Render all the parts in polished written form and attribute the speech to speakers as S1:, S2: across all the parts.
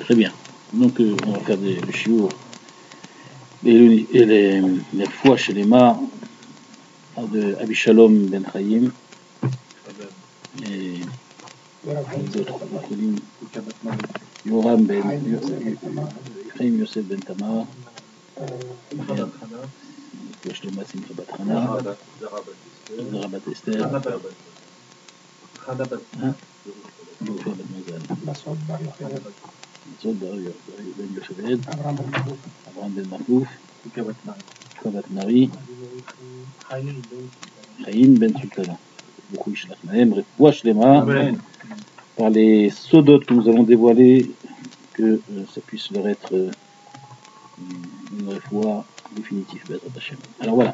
S1: Très bien. Donc, on va faire le shiur et les fois chez les mains de Abishalom Ben Chaim et les autres lignes. Yoram Ben Chaim Yosef Ben Tamar, Yosh Lema Simcha Bat Hana, Zara Bat Esther, Yofer Ben Mazal, Masod Bar Ben Yocheved, Abraham Ben Maklouf, Kabat Nari, Chaim Ben Sultana. Beaucoup Ishlach Nahem, Refoua Shlema, par les sodotes que nous allons dévoiler, que ça puisse leur être une refoua définitive. Alors voilà.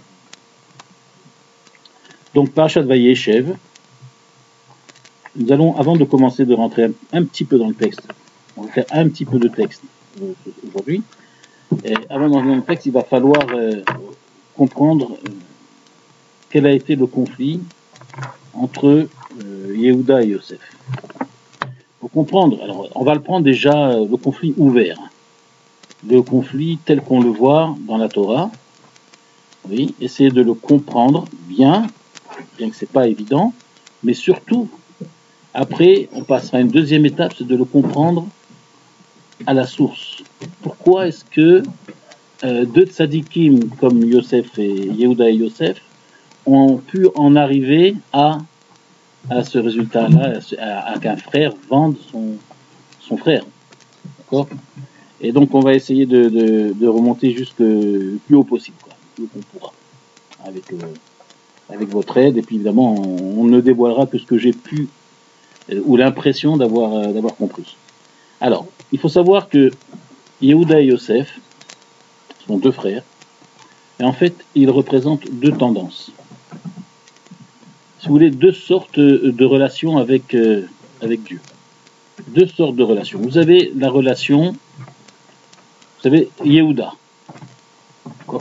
S1: Donc, Parashat Vayeshev, nous allons, avant de commencer de rentrer un petit peu dans le texte, on va faire un petit peu de texte aujourd'hui, et avant d'entrer dans le texte, il va falloir comprendre quel a été le conflit entre Yehuda et Yosef. Pour comprendre, alors on va le prendre déjà le conflit ouvert, le conflit tel qu'on le voit dans la Torah, oui, essayer de le comprendre bien que c'est pas évident, mais surtout, après, on passera à une deuxième étape, c'est de le comprendre à la source. Pourquoi est-ce que deux tzadikim comme Yosef et Yehuda et Yosef ont pu en arriver à ce résultat-là, à qu'un frère vende son frère. D'accord ? Et donc on va essayer de remonter jusque plus haut possible, quoi, plus haut qu'on pourra, avec votre aide. Et puis évidemment, on ne dévoilera que ce que j'ai pu ou l'impression d'avoir compris. Alors, il faut savoir que Yehuda et Yosef sont deux frères, et en fait, ils représentent deux tendances. Si vous voulez, deux sortes de relations avec Dieu. Deux sortes de relations. Vous avez la relation, vous savez, Yehuda. Quoi ?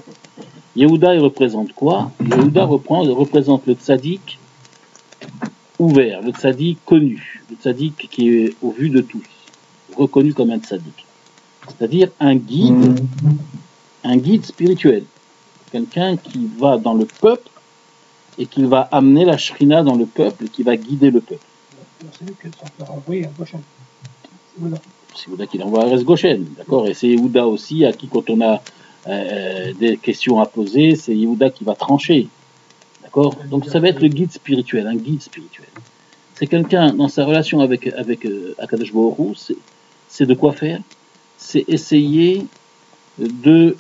S1: Yehuda, il représente quoi ? Yehuda représente le tzaddik ouvert, le tzaddik connu, le tzaddik qui est au vu de tous, reconnu comme un tzaddik. C'est-à-dire un guide spirituel. Quelqu'un qui va dans le peuple et qui va amener la shrina dans le peuple et qui va guider le peuple.
S2: C'est lui qui l'a envoyé à Goshen.
S1: C'est Yehuda qui l'envoie à Eretz Goshen, d'accord ? Et c'est Yehuda aussi à qui, quand on a des questions à poser, c'est Yehuda qui va trancher, d'accord ? Donc ça va être le guide spirituel, un guide spirituel. C'est quelqu'un, dans sa relation avec Akadosh Baruch Hu, c'est de quoi faire ? C'est essayer de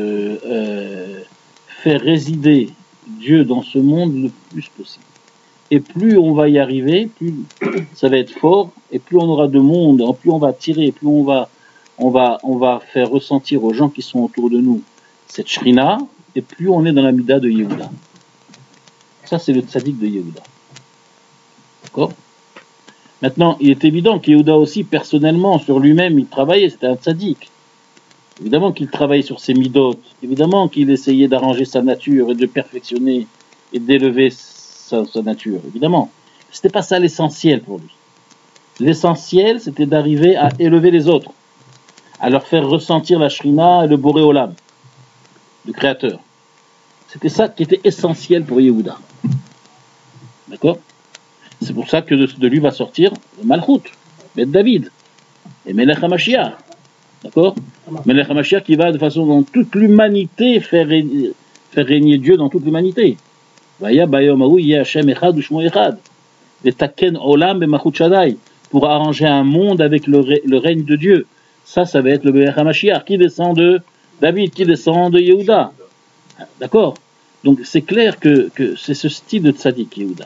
S1: faire résider Dieu dans ce monde le plus possible. Et plus on va y arriver, plus ça va être fort, et plus on aura de monde, plus on va tirer, plus on va faire ressentir aux gens qui sont autour de nous cette shrina, et plus on est dans la mida de Yehuda. Ça, c'est le tzaddik de Yehuda. D'accord ? Maintenant, il est évident que Yehuda aussi, personnellement, sur lui-même, il travaillait, c'était un tzaddik. Évidemment qu'il travaillait sur ses midot, évidemment qu'il essayait d'arranger sa nature et de perfectionner et d'élever sa nature, évidemment. C'était pas ça l'essentiel pour lui. L'essentiel, c'était d'arriver à élever les autres, à leur faire ressentir la shrina et le boré olam, le créateur. C'était ça qui était essentiel pour Yehuda. D'accord ? C'est pour ça que de lui va sortir le Malchut, Bet David, et Melech HaMashiach. D'accord ? Melech HaMashiach qui va de façon dans toute l'humanité faire régner Dieu dans toute l'humanité. Vaya bayom hahu yeh Hashem echad u'shmo echad. Vetaken olam b'malchut Shaddai. Pour arranger un monde avec le règne de Dieu. Ça va être le Melech HaMashiach qui descend de David, qui descend de Yehuda. D'accord ? Donc c'est clair que c'est ce style de tzaddik Yehuda.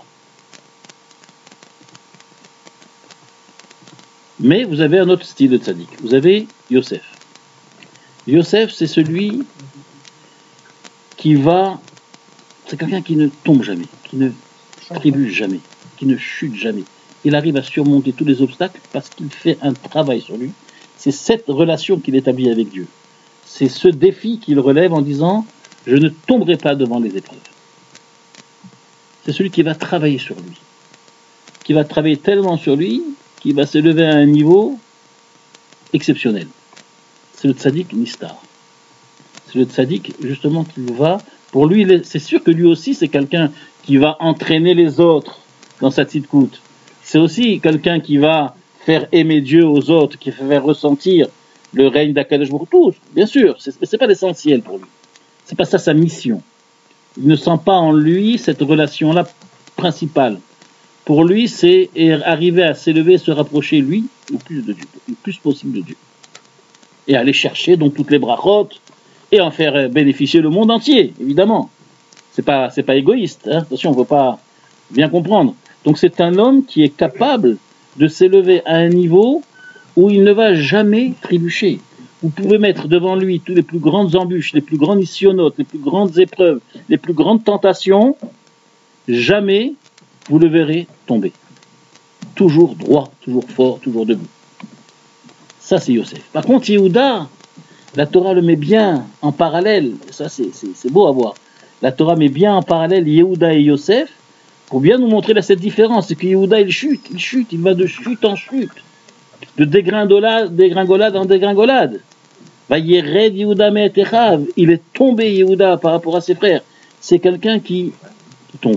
S1: Mais vous avez un autre style de tzaddik. Vous avez Yosef. Yosef, c'est celui qui va... C'est quelqu'un qui ne tombe jamais, qui ne trébuche jamais, qui ne chute jamais. Il arrive à surmonter tous les obstacles parce qu'il fait un travail sur lui. C'est cette relation qu'il établit avec Dieu. C'est ce défi qu'il relève en disant « Je ne tomberai pas devant les épreuves ». C'est celui qui va travailler sur lui. Qui va travailler tellement sur lui qu'il va s'élever à un niveau exceptionnel. C'est le tzaddik nistar. C'est le tzaddik, justement, qui va... Pour lui, c'est sûr que lui aussi, c'est quelqu'un qui va entraîner les autres dans sa tzidkout. C'est aussi quelqu'un qui va faire aimer Dieu aux autres, qui va faire ressentir le règne d'Akadosh Baruch Hu. Bien sûr, c'est pas l'essentiel pour lui. C'est pas ça sa mission. Il ne sent pas en lui cette relation-là principale. Pour lui, c'est arriver à s'élever, se rapprocher, lui, le plus de Dieu, le plus possible de Dieu. Et aller chercher donc toutes les brachot, et en faire bénéficier le monde entier, évidemment. C'est pas égoïste, hein. Attention, on ne peut pas bien comprendre. Donc c'est un homme qui est capable de s'élever à un niveau où il ne va jamais trébucher. Vous pouvez mettre devant lui toutes les plus grandes embûches, les plus grandes nisyonotes, les plus grandes épreuves, les plus grandes tentations, jamais vous le verrez tomber. Toujours droit, toujours fort, toujours debout. Ça c'est Yosef. Par contre, Yehuda, la Torah le met bien en parallèle. Ça c'est beau à voir. La Torah met bien en parallèle Yehuda et Yosef pour bien nous montrer là, cette différence. C'est que Yehuda il chute, il va de chute en chute, de dégringolade en dégringolade. Vayered Yehuda me'etechav, il est tombé Yehuda par rapport à ses frères. C'est quelqu'un qui tombe.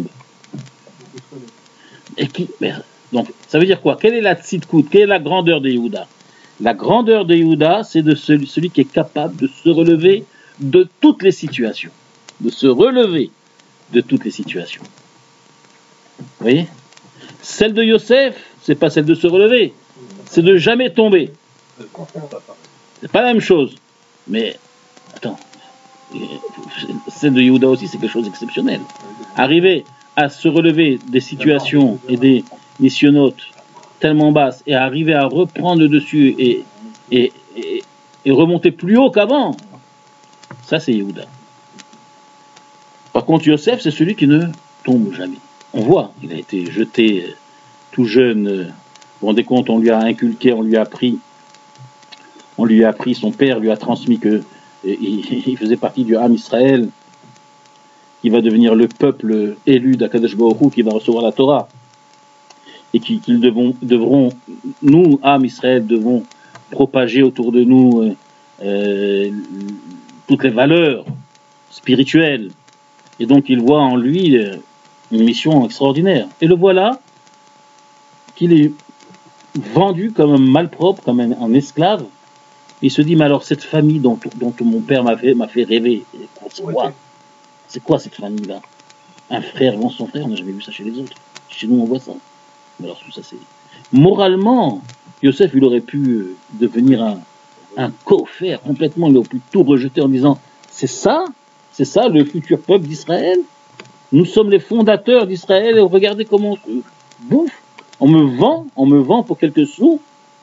S1: Donc ça veut dire quoi? Quelle est la tzidkout? Quelle est la grandeur de Yehuda? La grandeur de Yehuda, c'est de celui qui est capable de se relever de toutes les situations. De se relever de toutes les situations. Vous voyez? Celle de Yosef, c'est pas celle de se relever, c'est de jamais tomber. C'est pas la même chose. Mais, attends, celle de Yehuda aussi, c'est quelque chose d'exceptionnel. Arriver à se relever des situations et des missionnotes tellement basses et arriver à reprendre le dessus et remonter plus haut qu'avant, ça c'est Yehuda. Par contre, Yosef, c'est celui qui ne tombe jamais. On voit, il a été jeté tout jeune. Vous vous rendez compte, on lui a inculqué, on lui a appris, son père lui a transmis que il faisait partie du Ham Israël, qui va devenir le peuple élu d'Akadosh Baruch Hu, qui va recevoir la Torah. Et qu'ils devront, nous, Ham Israël, devons propager autour de nous toutes les valeurs spirituelles. Et donc il voit en lui une mission extraordinaire. Et le voilà qu'il est vendu comme un malpropre, comme un esclave. Il se dit, mais alors cette famille dont mon père m'a fait rêver, c'est quoi cette famille-là? Un frère vend son frère, on n'a jamais vu ça chez les autres. Chez nous, on voit ça. Alors tout ça, c'est... Moralement, Yosef, il aurait pu devenir un co-faire complètement, il aurait pu tout rejeter en disant, c'est ça le futur peuple d'Israël? Nous sommes les fondateurs d'Israël et regardez comment on se bouffe. On me vend pour quelques sous.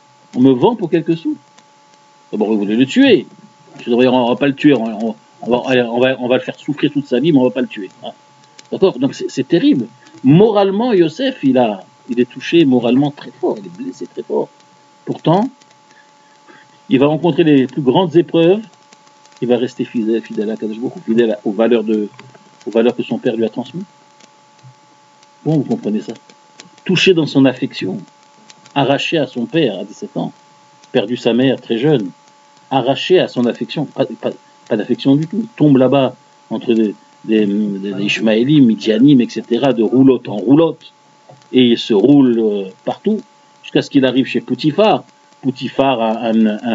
S1: D'abord, il voulait le tuer. On va pas le tuer, on va le faire souffrir toute sa vie, mais on va pas le tuer. Hein. D'accord? Donc c'est terrible. Moralement, Yosef, il est touché moralement très fort, il est blessé très fort. Pourtant, il va rencontrer les plus grandes épreuves, il va rester fidèle à Kadosh Baruch Hu, fidèle aux valeurs que son père lui a transmises. Bon, vous comprenez ça? Touché dans son affection, arraché à son père à 17 ans, perdu sa mère très jeune, arraché à son affection, pas d'affection du tout, il tombe là-bas entre des Ishmaélim, Midianim, etc., de roulotte en roulotte, et il se roule partout, jusqu'à ce qu'il arrive chez Poutifar. Poutifar a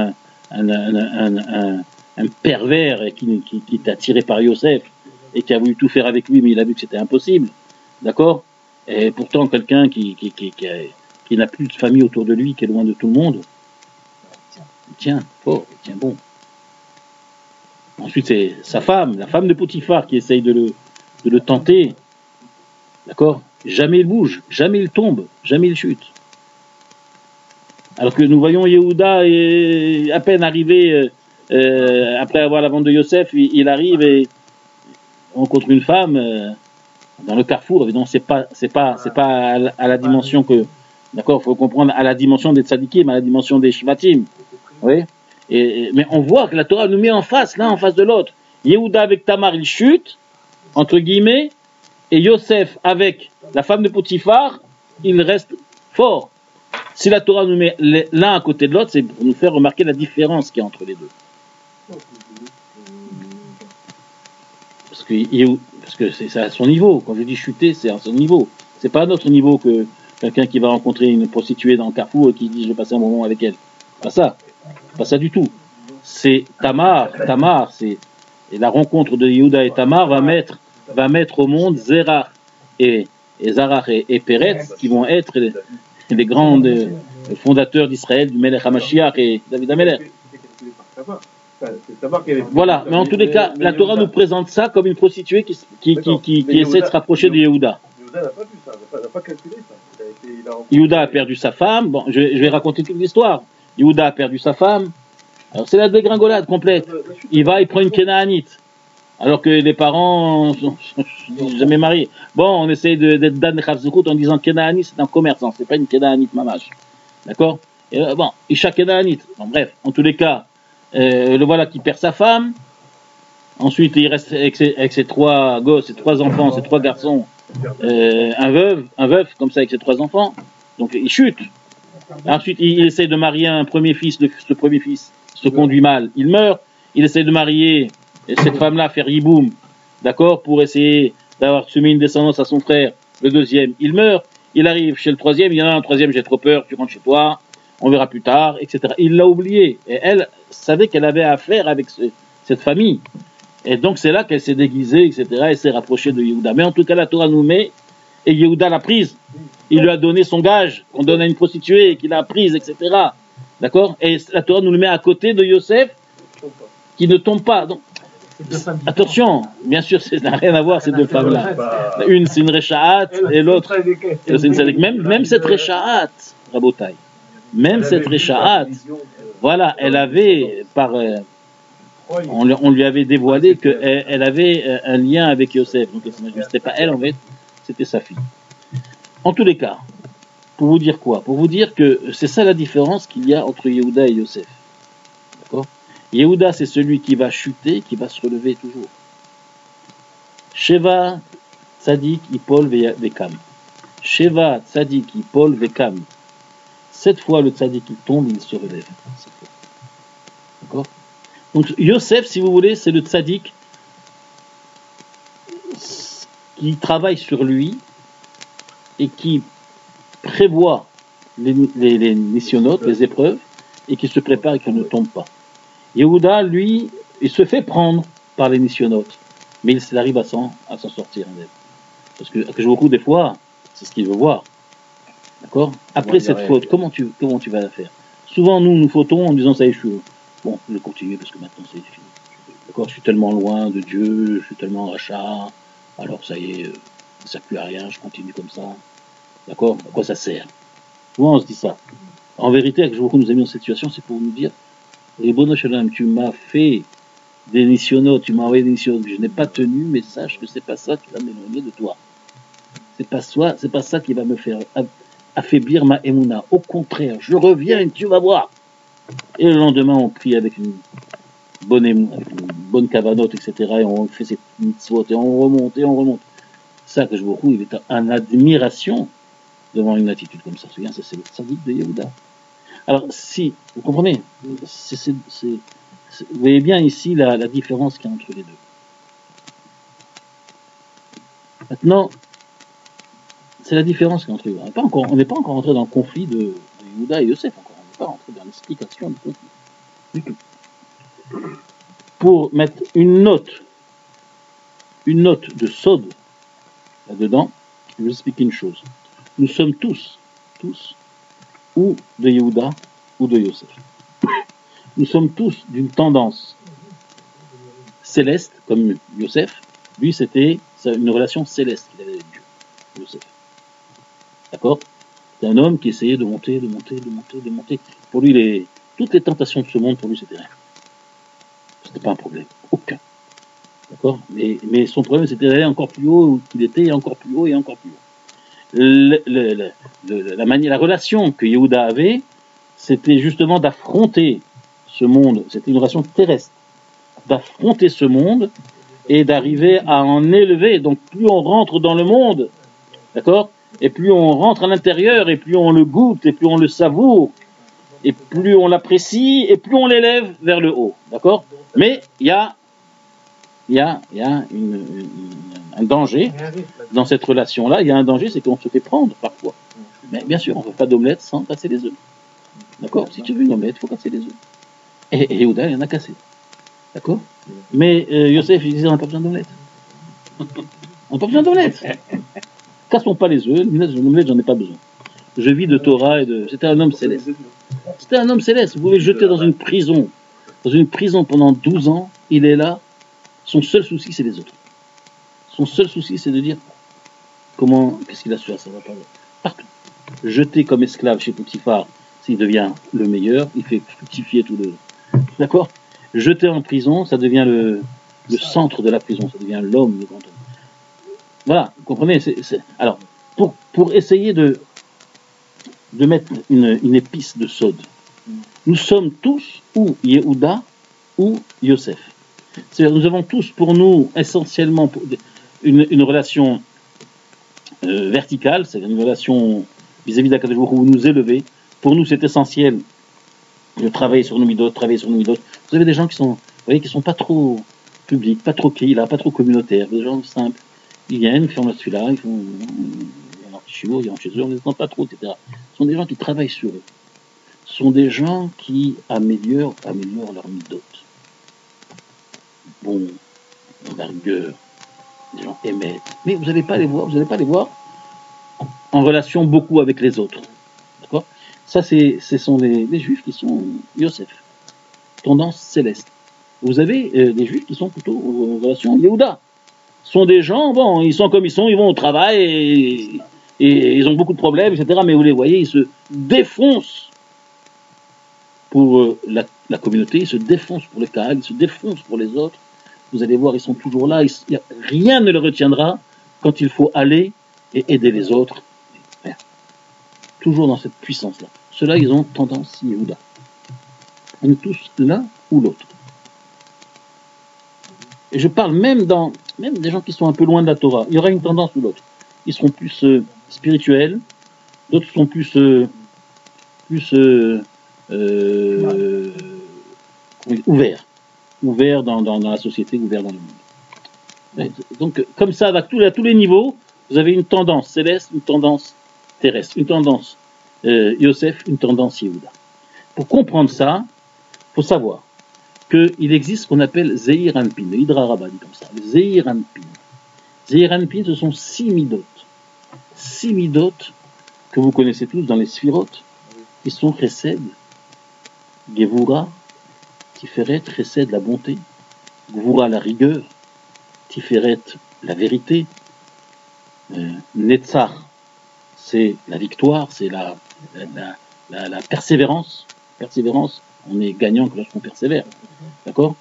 S1: un pervers qui est attiré par Yosef, et qui a voulu tout faire avec lui, mais il a vu que c'était impossible, d'accord? Et pourtant, quelqu'un qui n'a plus de famille autour de lui, qui est loin de tout le monde, il tient fort, il tient bon. Ensuite, c'est sa femme, la femme de Poutifar, qui essaye de le tenter. D'accord? Jamais il bouge, jamais il tombe, jamais il chute. Alors que nous voyons Yehuda, à peine arrivé, après avoir la vente de Yosef, il arrive et rencontre une femme dans le carrefour. Évidemment, c'est pas à la dimension que... D'accord? Il faut comprendre à la dimension des tzadikim, à la dimension des shvatim. Oui? Mais on voit que la Torah nous met en face, l'un en face de l'autre. Yehuda avec Tamar, il chute, entre guillemets, et Yosef avec la femme de Poutifar, il reste fort. Si la Torah nous met l'un à côté de l'autre, c'est pour nous faire remarquer la différence qu'il y a entre les deux. Parce que c'est à son niveau. Quand je dis chuter, c'est à son niveau. C'est pas à notre niveau que quelqu'un qui va rencontrer une prostituée dans le carrefour et qui dit je vais passer un moment avec elle. Pas ça. Pas ça du tout. C'est Tamar, c'est et la rencontre de Yehuda et Tamar va mettre au monde Zerach et Zarach et Péretz qui vont être les grands fondateurs d'Israël, du Melech HaMashiach et David HaMelech. Voilà, mais en tous les cas, la Torah nous présente ça comme une prostituée qui essaie de se rapprocher de Yehuda.
S3: Yehuda n'a pas vu ça, il n'a pas calculé ça.
S1: Yehuda a perdu sa femme, bon, je vais raconter toute l'histoire. Yehuda a perdu sa femme, alors c'est la dégringolade complète. Il prend une Kénaanite, alors que les parents sont jamais mariés. Bon, on essaye d'être Dan Chavzekut en disant Kénaanite, c'est un commerçant, c'est pas une Kénaanite mamash. D'accord? Bon, Isha Kénaanite. Bon, bref, en tous les cas, le voilà qui perd sa femme. Ensuite, il reste avec ses trois gosses, ses trois enfants, ses trois garçons, un veuf, comme ça, avec ses trois enfants. Donc, il chute. Ensuite, il essaie de marier un premier fils. Ce premier fils se conduit mal. Il meurt. Il essaie de marier cette femme-là, faire yiboum, d'accord, pour essayer d'avoir semé une descendance à son frère. Le deuxième, il meurt. Il arrive chez le troisième. Il y en a un troisième, j'ai trop peur, tu rentres chez toi. On verra plus tard, etc. Il l'a oublié. Et elle savait qu'elle avait affaire avec cette famille. Et donc c'est là qu'elle s'est déguisée, etc. Elle s'est rapprochée de Yehuda. Mais en tout cas, la Torah nous met, et Yehuda l'a prise. Il lui a donné son gage, qu'on donne à une prostituée, qu'il a prise, etc. D'accord? Et la Torah nous le met à côté de Yosef, qui ne tombe pas. Donc, attention, bien sûr, ça n'a rien à voir, ces deux femmes-là. Une, c'est une Réchaat, et l'autre, c'est une Sadek. Même cette Réchaat, Rabotai, même cette Réchaat, voilà, elle avait, on lui avait dévoilé qu'elle avait un lien avec Yosef. Donc, c'était pas elle, en fait, c'était sa fille. En tous les cas, pour vous dire quoi? Pour vous dire que c'est ça la différence qu'il y a entre Yehuda et Yosef. D'accord? Yehuda, c'est celui qui va chuter, qui va se relever toujours. Sheva, Tzadik, Ipol, Vekam. Sheva, Tzadik, Ipol, Vekam. 7 fois le Tzadik, il tombe, il se relève. D'accord? Donc, Yosef, si vous voulez, c'est le Tzadik qui travaille sur lui et qui prévoit les nisyonotes, les épreuves, et qui se prépare et qui ne tombe pas. Yehuda, lui, il se fait prendre par les nisyonotes, mais il arrive à s'en sortir. Parce que beaucoup des fois, c'est ce qu'il veut voir. D'accord? Après cette faute, comment tu vas la faire? Souvent, nous fautons en disant ça y est, bon, je vais continuer parce que maintenant c'est fini. D'accord? Je suis tellement loin de Dieu, je suis tellement rachat, alors ça y est, ça ne sert plus à rien, je continue comme ça. D'accord? À quoi ça sert? Souvent on se dit ça. En vérité, avec Jour nous a mis dans cette situation, c'est pour nous dire, Ribono Shalom, tu m'as fait des nisyonotes, tu m'as envoyé des nisyonotes que je n'ai pas tenu, mais sache que c'est pas ça qui va m'éloigner de toi. C'est pas ça qui va me faire affaiblir ma émouna. Au contraire, je reviens et tu vas voir. Et le lendemain, on prie avec une bonne émouna, avec une bonne cavanote, etc. Et on fait cette mitzvot, et on remonte. Ça, que je vous il est en admiration devant une attitude comme ça. Ça, c'est le tzaddik de Yehuda. Alors, si, vous comprenez, vous voyez bien ici la différence qu'il y a entre les deux. Maintenant, c'est la différence qu'il y a entre les deux. On n'est pas encore rentré dans le conflit de Yehuda et Yosef, encore. On n'est pas rentré dans l'explication du conflit. Du tout. Pour mettre une note de Sod là-dedans, je vais vous expliquer une chose. Nous sommes tous, ou de Yehuda, ou de Yosef. Nous sommes tous d'une tendance céleste, comme Yosef. Lui, c'était une relation céleste qu'il avait avec Dieu, Yosef. D'accord? C'est un homme qui essayait de monter. Pour lui, toutes les tentations de ce monde, pour lui, c'était rien. C'était pas un problème. Aucun. D'accord? Mais son problème, c'était d'aller encore plus haut qu'il était, et encore plus haut, et encore plus haut. La relation que Yehuda avait, c'était justement d'affronter ce monde. C'était une relation terrestre. D'affronter ce monde et d'arriver à en élever. Donc, plus on rentre dans le monde, d'accord? et plus on rentre à l'intérieur, et plus on le goûte, et plus on le savoure, et plus on l'apprécie, et plus on l'élève vers le haut. D'accord? Mais il y a un danger dans cette relation-là. Il y a un danger, c'est qu'on se fait prendre parfois. Mais bien sûr, on ne fait pas d'omelette sans casser les œufs. D'accord? Si tu veux une omelette, il faut casser les œufs. Et Yehuda, il en a cassé. D'accord? Mais Yosef, il disait, on n'a pas besoin d'omelette. On n'a pas besoin d'omelette. Cassons pas les œufs, l'omelette, j'en ai pas besoin. Je vis de Torah et de... C'était un homme céleste. C'était un homme céleste. Vous pouvez le jeter dans une prison. Dans une prison pendant 12 ans, il est là. Son seul souci, c'est les autres. Son seul souci, c'est de dire comment, qu'est-ce qu'il a su à ça va pas. Partout. Jeté comme esclave chez Potiphar, s'il devient le meilleur, il fait fructifier tout le... D'accord? Jeté en prison, ça devient le centre de la prison, ça devient l'homme, le grand homme. Voilà, vous comprenez? Alors, pour essayer de mettre une épice de sode, nous sommes tous ou Yehuda ou Yosef. C'est-à-dire, nous avons tous pour nous essentiellement une relation verticale, c'est-à-dire une relation vis-à-vis d'Akadosh Baruch Hu, où nous élever. Pour nous, c'est essentiel de travailler sur nos midot, Vous avez des gens qui sont, vous voyez, qui sont pas trop publics, pas trop kila, pas trop communautaires, des gens simples. Ils viennent, ils font la celui-là, ils font ils rentrent chez eux, on ne les entend pas trop, etc. Ce sont des gens qui travaillent sur eux. Ce sont des gens qui améliorent leur midot. Bon, la rigueur, les gens émettent. Mais vous n'allez pas les voir, en relation beaucoup avec les autres. D'accord? Ça, ce sont les juifs qui sont Yosef, tendance céleste. Vous avez des juifs qui sont plutôt en relation Yehuda. Ce sont des gens, bon, ils sont comme ils sont, ils vont au travail et ils ont beaucoup de problèmes, etc. Mais vous les voyez, ils se défoncent pour la communauté, ils se défoncent pour les cas, ils se défoncent pour les autres. Vous allez voir, ils sont toujours là, rien ne les retiendra quand il faut aller et aider les autres. Rien. Toujours dans cette puissance-là. Ceux-là, ils ont tendance Yehuda. On est tous l'un ou l'autre. Et je parle même des gens qui sont un peu loin de la Torah. Il y aura une tendance ou l'autre. Ils seront plus spirituels, d'autres seront plus ouverts dans la société, ouverts dans le monde. Donc, comme ça, à tous les niveaux, vous avez une tendance céleste, une tendance terrestre, une tendance Yosef, une tendance Yehuda. Pour comprendre ça, il faut savoir qu'il existe ce qu'on appelle Zeir Anpin, le Hydra Rabbah dit comme ça, le Zeir Anpin. Zeir Anpin, ce sont 6 midot. 6 midot que vous connaissez tous dans les sphirotes, qui sont Chesed, Gevura, Tiferet, Chesed, la bonté, Gevura, la rigueur, Tiferet, la vérité, Netzach, c'est la victoire, c'est la persévérance. Persévérance, on est gagnant que lorsqu'on persévère. D'accord?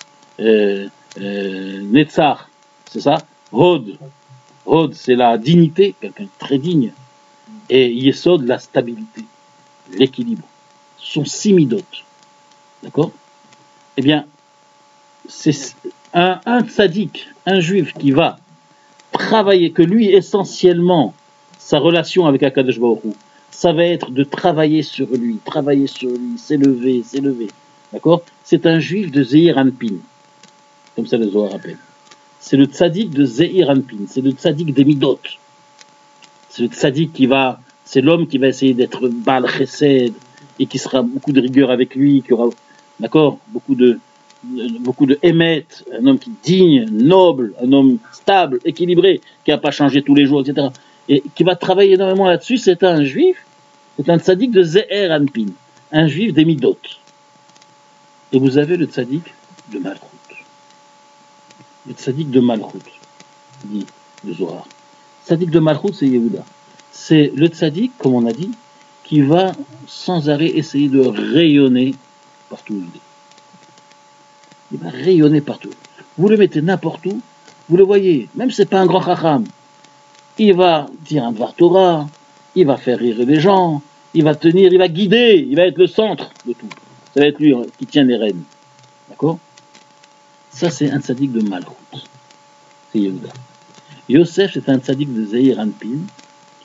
S1: Netzach, c'est ça. Hod, c'est la dignité, quelqu'un de très digne. Et Yesod, la stabilité, l'équilibre. Ce sont 6 midot. D'accord? Eh bien, c'est un tzaddik, un juif qui va travailler, que lui, essentiellement, sa relation avec Akadosh Baruch Hu, ça va être de travailler sur lui, s'élever. D'accord? C'est un juif de Zeir Anpin, comme ça le Zohar appelle. C'est le tzaddik de Zeir Anpin, c'est le tzaddik des midot. C'est le tzaddik c'est l'homme qui va essayer d'être Baal Chesed, et qui sera beaucoup de rigueur avec lui, qui aura, d'accord, beaucoup de émet, un homme qui est digne, noble, un homme stable, équilibré, qui n'a pas changé tous les jours, etc. Et qui va travailler énormément là-dessus, c'est un juif, c'est un tzaddik de Zeir Anpin, un juif des midot. Et vous avez le tzaddik de Malchut. Le tzaddik de Malchut, dit le Zohar. Le tzaddik de Malchut, c'est Yehuda. C'est le tzaddik, comme on a dit, qui va sans arrêt essayer de rayonner partout où il est. Il va rayonner partout. Vous le mettez n'importe où, vous le voyez, même si ce n'est pas un grand chacham, il va dire un Dvar Torah, il va faire rire les gens, il va tenir, il va guider, il va être le centre de tout. Ça va être lui qui tient les rênes. D'accord? Ça, c'est un tzaddik de Malchut. C'est Yehuda. Yosef, c'est un tzaddik de Zeir Anpin,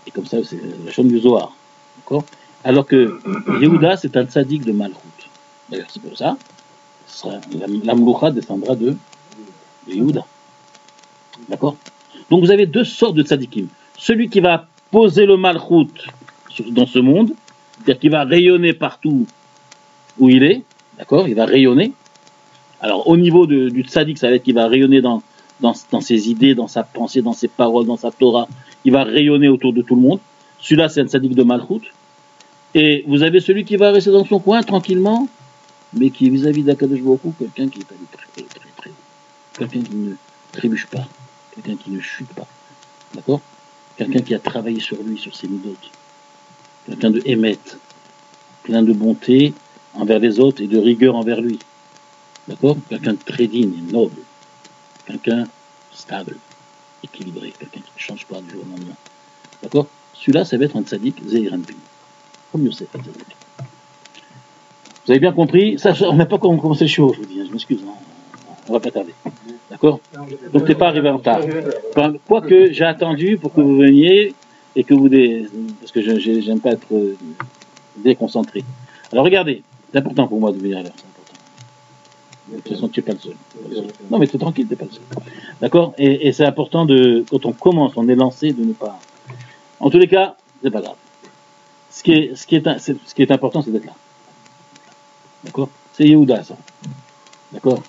S1: Et comme ça, c'est la chaîne du Zohar. D'accord? Alors que Yehuda, c'est un tzaddik de Malchut. D'ailleurs, c'est pour ça, la Mloucha descendra de Yehuda. D'accord? Donc vous avez deux sortes de tzaddikim. Celui qui va poser le Malchut dans ce monde, c'est-à-dire qu'il va rayonner partout où il est, d'accord? Il va rayonner. Alors au niveau du tzaddik, ça va être qu'il va rayonner dans ses idées, dans sa pensée, dans ses paroles, dans sa Torah. Il va rayonner autour de tout le monde. Celui-là, c'est un tzaddik de Malchut. Et vous avez celui qui va rester dans son coin tranquillement, mais qui est vis-à-vis d'Akadosh Baruch Hu, quelqu'un qui est allé très très très haut. Quelqu'un qui ne trébuche pas, quelqu'un qui ne chute pas. D'accord? Quelqu'un qui a travaillé sur lui, sur ses midotes. Quelqu'un de émette, plein de bonté envers les autres et de rigueur envers lui. D'accord? Quelqu'un de très digne et noble. Quelqu'un stable, équilibré, quelqu'un qui ne change pas du jour au lendemain. D'accord? Celui-là, ça va être un tzaddik Zehiranpin. Comme Yosef, un tzaddik. Vous avez bien compris? Ça, on n'a pas commencé chaud, je vous dis, je m'excuse. On va pas tarder. D'accord? Donc t'es pas arrivé en retard. Quoique j'ai attendu pour que vous veniez et que vous parce que j'aime pas être déconcentré. Alors regardez, c'est important pour moi de venir à l'heure, c'est important. De toute façon, tu n'es pas le seul. Non mais t'es tranquille, t'es pas le seul. D'accord? Et c'est important quand on commence, on est lancé, de ne pas. En tous les cas, c'est pas grave. Ce qui est important, c'est d'être là. D'accord? C'est Yehuda, ça. D'accord?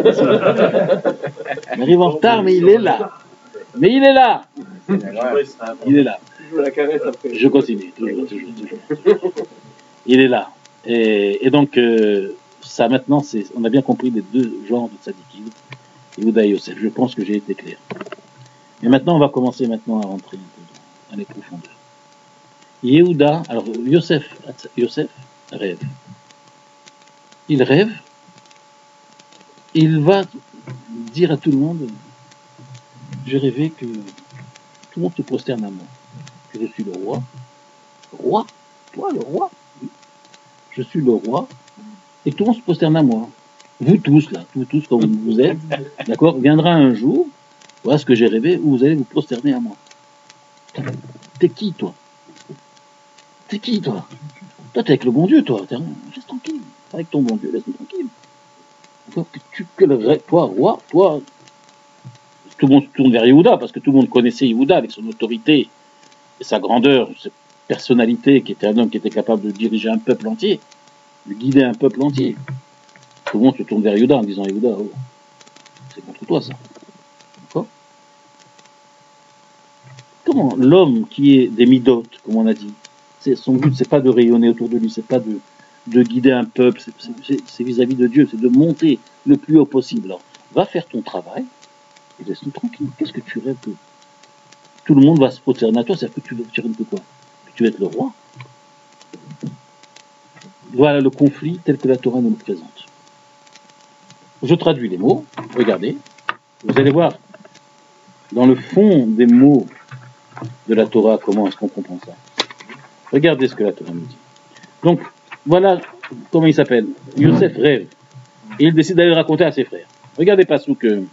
S1: Il arrive en retard, mais il est là. Mais il est là. Il est là. Je continue, toujours. Il est là. Et donc, ça maintenant, on a bien compris les deux genres de tzadikim, Yehuda et Yosef. Je pense que j'ai été clair. Et maintenant, on va commencer à rentrer un peu dans les profondeurs. Yehuda, alors Yosef rêve. Il rêve. Il va dire à tout le monde, j'ai rêvé que tout le monde se prosterne à moi, que je suis le roi. Roi? Toi, le roi? Oui. Je suis le roi, et tout le monde se prosterne à moi. Vous tous, là, vous tous, comme vous êtes, d'accord? Viendra un jour, voilà ce que j'ai rêvé, où vous allez vous prosterner à moi. T'es qui, toi? T'es qui, toi? Toi, t'es avec le bon Dieu, toi. Laisse tranquille. Avec ton bon Dieu, laisse-moi tranquille. Toi, roi, toi, tout le monde se tourne vers Yehuda, parce que tout le monde connaissait Yehuda avec son autorité et sa grandeur, sa personnalité, qui était un homme qui était capable de diriger un peuple entier, de guider un peuple entier. Tout le monde se tourne vers Yehuda en disant Yehuda, oh, c'est contre toi ça. D'accord? Comment l'homme qui est des midotes, comme on a dit, son but, c'est pas de rayonner autour de lui, c'est pas de guider un peuple, c'est vis-à-vis de Dieu, c'est de monter le plus haut possible. Alors, va faire ton travail et laisse-nous tranquille. Qu'est-ce que tu rêves que tout le monde va se prosterner à toi? C'est-à-dire que tu rêves de quoi? Que tu vas être le roi? Voilà le conflit tel que la Torah nous le présente. Je traduis les mots, regardez, vous allez voir dans le fond des mots de la Torah comment est-ce qu'on comprend ça. Regardez ce que la Torah nous dit. Donc, voilà comment il s'appelle. Yosef rêve. Et il décide d'aller le raconter à ses frères. Regardez pas sous que.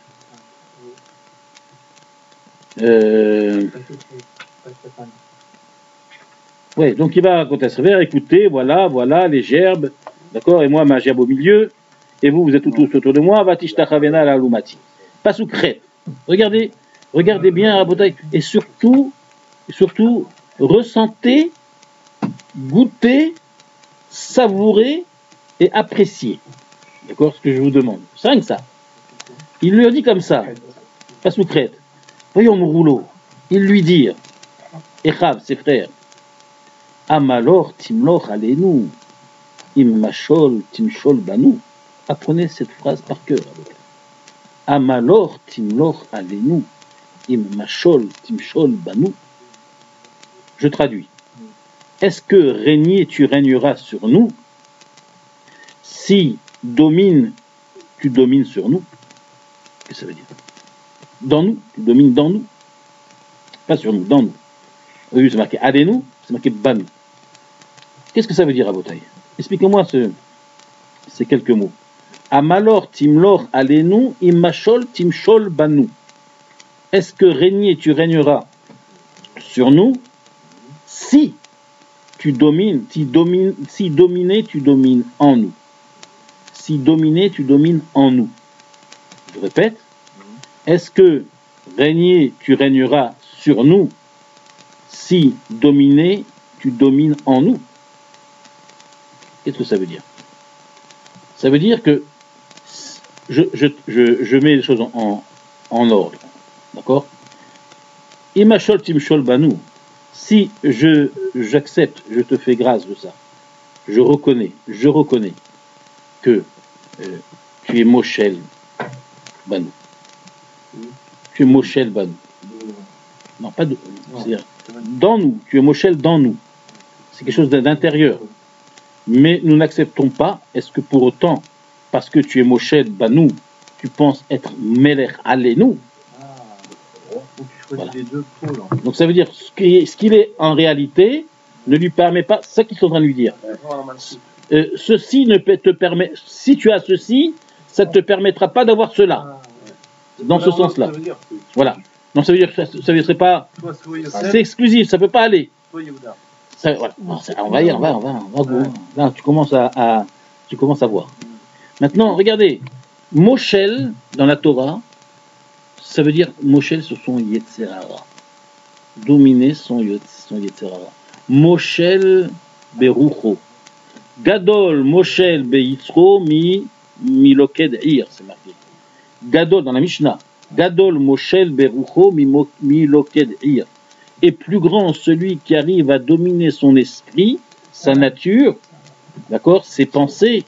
S1: Ouais, donc il va raconter à ses frères, écoutez, voilà, les gerbes, d'accord, et moi ma gerbe au milieu, et vous êtes tous autour de moi, vatishtachavena la lumati. Pas sous crête. Regardez bien à Botaï. Et surtout, ressentez, goûtez, savourez et appréciez. D'accord, ce que je vous demande. C'est rien que ça. Il lui a dit comme ça, pas sous crête. Voyons mon rouleau. Il lui dit, Echav, ses frères, Amalor timloch alenu, immachol timshol banu. Apprenez cette phrase par cœur. Amalor timloch alenu, immachol timshol banu. Je traduis. Est-ce que régner, tu régneras sur nous si tu domines sur nous? Qu'est-ce que ça veut dire? Dans nous, tu domines dans nous. Pas sur nous, dans nous. Oui, c'est marqué Alenu, c'est marqué Ban. Qu'est-ce que ça veut dire à Botaï? Expliquez-moi ces quelques mots. Amalor timlor alenu, immachol timshol banu. Est-ce que régner, tu régneras sur nous Si tu domines, si dominer, tu domines en nous. Si dominer, tu domines en nous. Je répète, est-ce que régner, tu régneras sur nous? Si dominer, tu domines en nous. Qu'est-ce que ça veut dire? Ça veut dire que je mets les choses en ordre. D'accord? Imashol timshol banou. Si j'accepte, je te fais grâce de ça. Je reconnais que tu es Moshel Banou. Tu es Moshel Banou. Non, pas de. C'est-à-dire, dans nous, tu es Moshel dans nous. C'est quelque chose d'intérieur. Mais nous n'acceptons pas, est-ce que pour autant, parce que tu es Moshel Banou, tu penses être Melech Alenu? Voilà. Donc ça veut dire ce qu'il est en réalité ne lui permet pas, c'est ça qu'ils sont en train de lui dire. Ceci ne peut te permet, si tu as ceci, ça ne te permettra pas d'avoir cela. Dans ce sens-là. Voilà. Non, ça veut dire que ça ne serait pas. C'est exclusif, ça ne peut pas aller. Ça, voilà. On va y, on va. Là, tu commences à voir. Maintenant, regardez, Moshel dans la Torah, ça veut dire Moshel sur son Yetzerara. Dominer son Yetzerara. Moshel Berucho. Gadol Moshel Beyitzro mi loked ir, c'est marqué. Gadol dans la Mishnah. Gadol Moshel Berucho mi loked ir. Et plus grand celui qui arrive à dominer son esprit, sa nature, d'accord, ses pensées,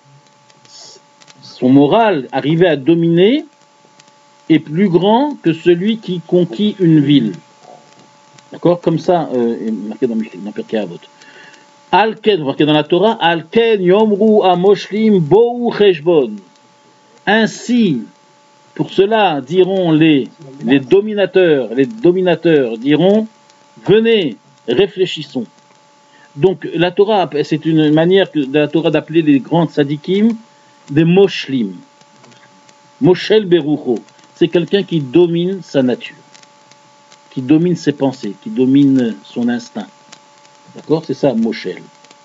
S1: son moral, arriver à dominer, est plus grand que celui qui conquit une ville. D'accord? Comme ça, marqué dans Pirkei Avot. Alken, marqué dans la Torah, Alken yomru amoshlim bou cheshbon. Ainsi, pour cela, diront les dominateurs diront, venez, réfléchissons. Donc, la Torah, c'est une manière de la Torah d'appeler les grands tzadikim des moshlim. Moshel berucho. C'est quelqu'un qui domine sa nature, qui domine ses pensées, qui domine son instinct. D'accord? C'est ça, Moshel.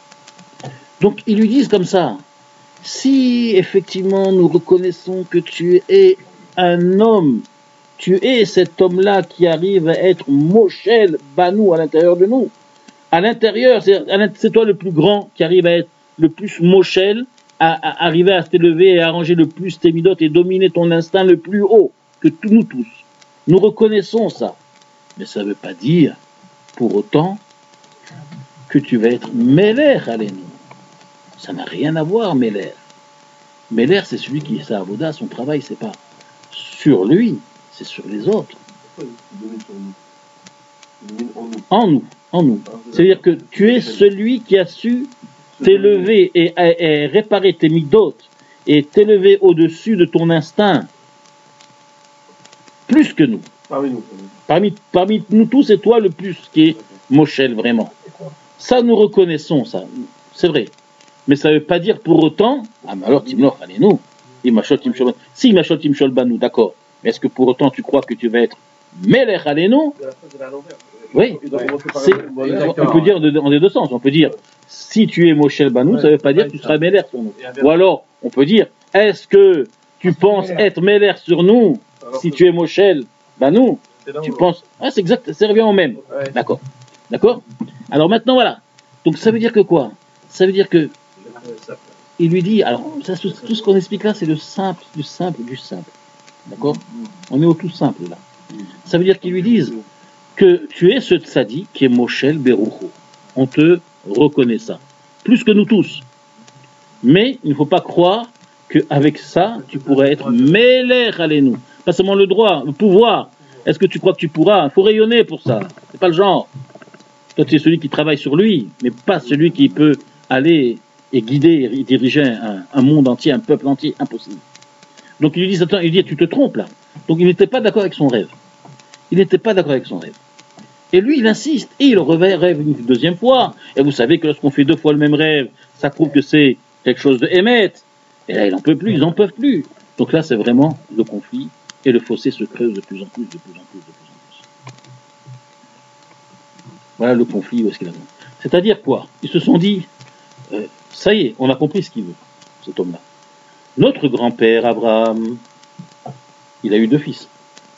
S1: Donc, ils lui disent comme ça, si effectivement nous reconnaissons que tu es un homme, tu es cet homme-là qui arrive à être Moshel Banou à l'intérieur de nous. À l'intérieur, c'est toi le plus grand qui arrive à être le plus Moshel, à arriver à t'élever et à arranger le plus tes midotes et dominer ton instinct le plus haut que nous tous. Nous reconnaissons ça. Mais ça ne veut pas dire, pour autant, que tu vas être Meler Alenu. Ça n'a rien à voir, Meler. Meler, c'est celui qui est sa avoda, son travail, c'est pas sur lui, c'est sur les autres. En nous. C'est-à-dire que tu es celui qui a su t'élever et réparer tes midotes et t'élever au-dessus de ton instinct. Plus que nous. Parmi nous tous, c'est toi le plus qui est Moshel, vraiment. Ça, nous reconnaissons, ça. C'est vrai. Mais ça ne veut pas dire pour autant, alors Timloch, allez-nous. Si Imashot Timshol Banou, d'accord. Mais est-ce que pour autant tu crois que tu vas être Melech allez-nous? Oui. On peut dire en deux sens. On peut dire, si tu es Moshel Banou, ça ne veut pas dire que tu seras Melech sur nous. Ou alors, on peut dire, est-ce que tu penses être Melech sur nous? Si tu es Moshel Banou, tu penses... Ah, c'est exact, ça revient au même. D'accord. D'accord? Alors maintenant, voilà. Donc ça veut dire que quoi? Ça veut dire que il lui dit, alors ça, tout ce qu'on explique là, c'est le simple, du simple. D'accord? On est au tout simple là. Ça veut dire qu'ils lui disent que tu es ce tzadi qui est Moshel Berucho. On te reconnaît ça. Plus que nous tous. Mais il ne faut pas croire qu'avec ça, tu pourrais être Melech Alenu. Pas seulement le droit, le pouvoir. Est-ce que tu crois que tu pourras? Il faut rayonner pour ça. C'est pas le genre. Toi, tu es celui qui travaille sur lui, mais pas celui qui peut aller et guider et diriger un monde entier, un peuple entier, impossible. Donc il lui dit, attends, il dit, tu te trompes là. Donc il n'était pas d'accord avec son rêve. Et lui, il insiste, et il rêve une deuxième fois. Et vous savez que lorsqu'on fait deux fois le même rêve, ça prouve que c'est quelque chose de émettre. Et là, il n'en peut plus, ils n'en peuvent plus. Donc là, c'est vraiment le conflit, et le fossé se creuse de plus en plus. Voilà le conflit, où est-ce qu'il a. C'est-à-dire quoi? Ils se sont dit, ça y est, on a compris ce qu'il veut, cet homme-là. Notre grand-père Abraham, il a eu 2 fils.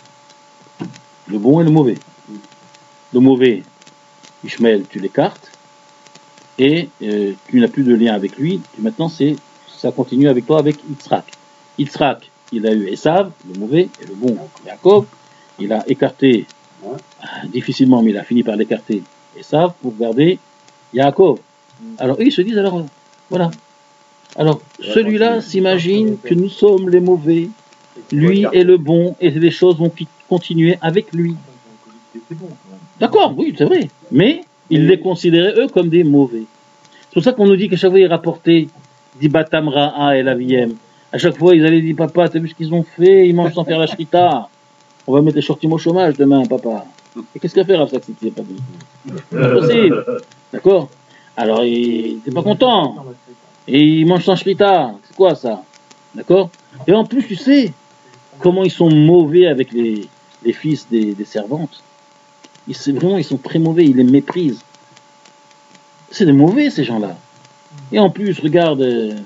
S1: Le bon et le mauvais. Le mauvais, Ishmaël, tu l'écartes, et tu n'as plus de lien avec lui. Et maintenant, ça continue avec toi, avec Yitzhak. Yitzhak, il a eu Esav, le mauvais, et le bon, Jacob. Il a écarté, difficilement, mais il a fini par l'écarter, Esav, pour garder Jacob. Alors, eux, ils se disent, alors, voilà. Alors, celui-là s'imagine que nous sommes les mauvais, lui est le bon, et les choses vont continuer avec lui. D'accord, oui, c'est vrai. Mais ils les considéraient, eux, comme des mauvais. C'est pour ça qu'on nous dit qu'à chaque fois, ils rapportaient Dibatam Ra'a et la Viem. À chaque fois, ils allaient dire, papa, t'as vu ce qu'ils ont fait? Ils mangent sans faire la shrita. On va mettre les shortim au chômage demain, papa. Et qu'est-ce qu'il va faire, Rav Saksi, c'est pas possible. D'accord? Alors, il n'était pas content. Et ils mangent sans shrita. C'est quoi, ça? D'accord? Et en plus, tu sais, comment ils sont mauvais avec les fils des servantes. Ils sont très mauvais, ils les méprisent. C'est des mauvais, ces gens-là. Et en plus, regarde,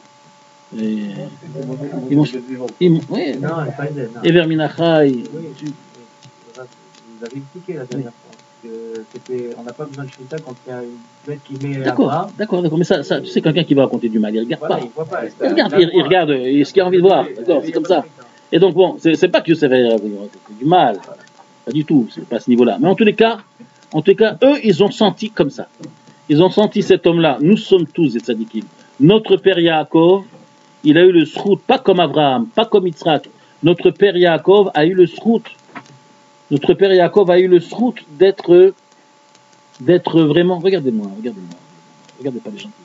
S1: ils mangent... Oui, et Verminachai.
S4: Vous avez expliqué la dernière fois que on n'a pas besoin de shrita quand il y a une bête qui met
S1: D'accord, mais ça, tu sais, quelqu'un qui va raconter du mal, il regarde
S4: voilà,
S1: pas.
S4: Il voit pas.
S1: Il regarde ce qu'il a envie de voir. D'accord, c'est comme ça. Et donc bon, c'est pas que Youssef a du mal, pas du tout, c'est pas à ce niveau-là. Mais en tous les cas, eux, ils ont senti comme ça. Ils ont senti cet homme-là. Nous sommes tous des tzadikim. Notre père Yaakov, il a eu le srout, pas comme Abraham, pas comme Yitzhak. Notre père Yaakov a eu le srout. Notre père Yaakov a eu le srout d'être vraiment. Regardez-moi. Regardez pas les gens.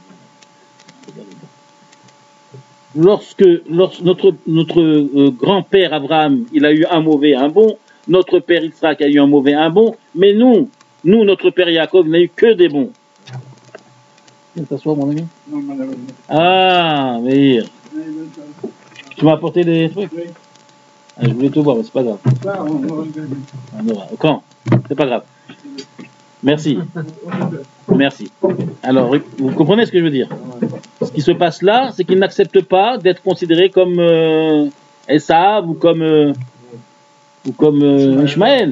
S1: Lorsque notre grand-père Abraham, il a eu un mauvais, un bon, notre père Yitzhak a eu un mauvais, un bon, mais nous, notre père Yaakov, il n'a eu que des bons. Tu t'assois, mon ami?
S2: Non, madame.
S1: Ah, Meir. Tu m'as apporté des trucs?
S2: Oui.
S1: Ah, je voulais te voir, mais c'est pas grave.
S2: Ça,
S1: On aura. Quand? C'est pas grave. Merci. Merci. Alors, vous comprenez ce que je veux dire? Ce qui se passe là, c'est qu'ils n'acceptent pas d'être considérés comme Esav ou comme Ishmaël.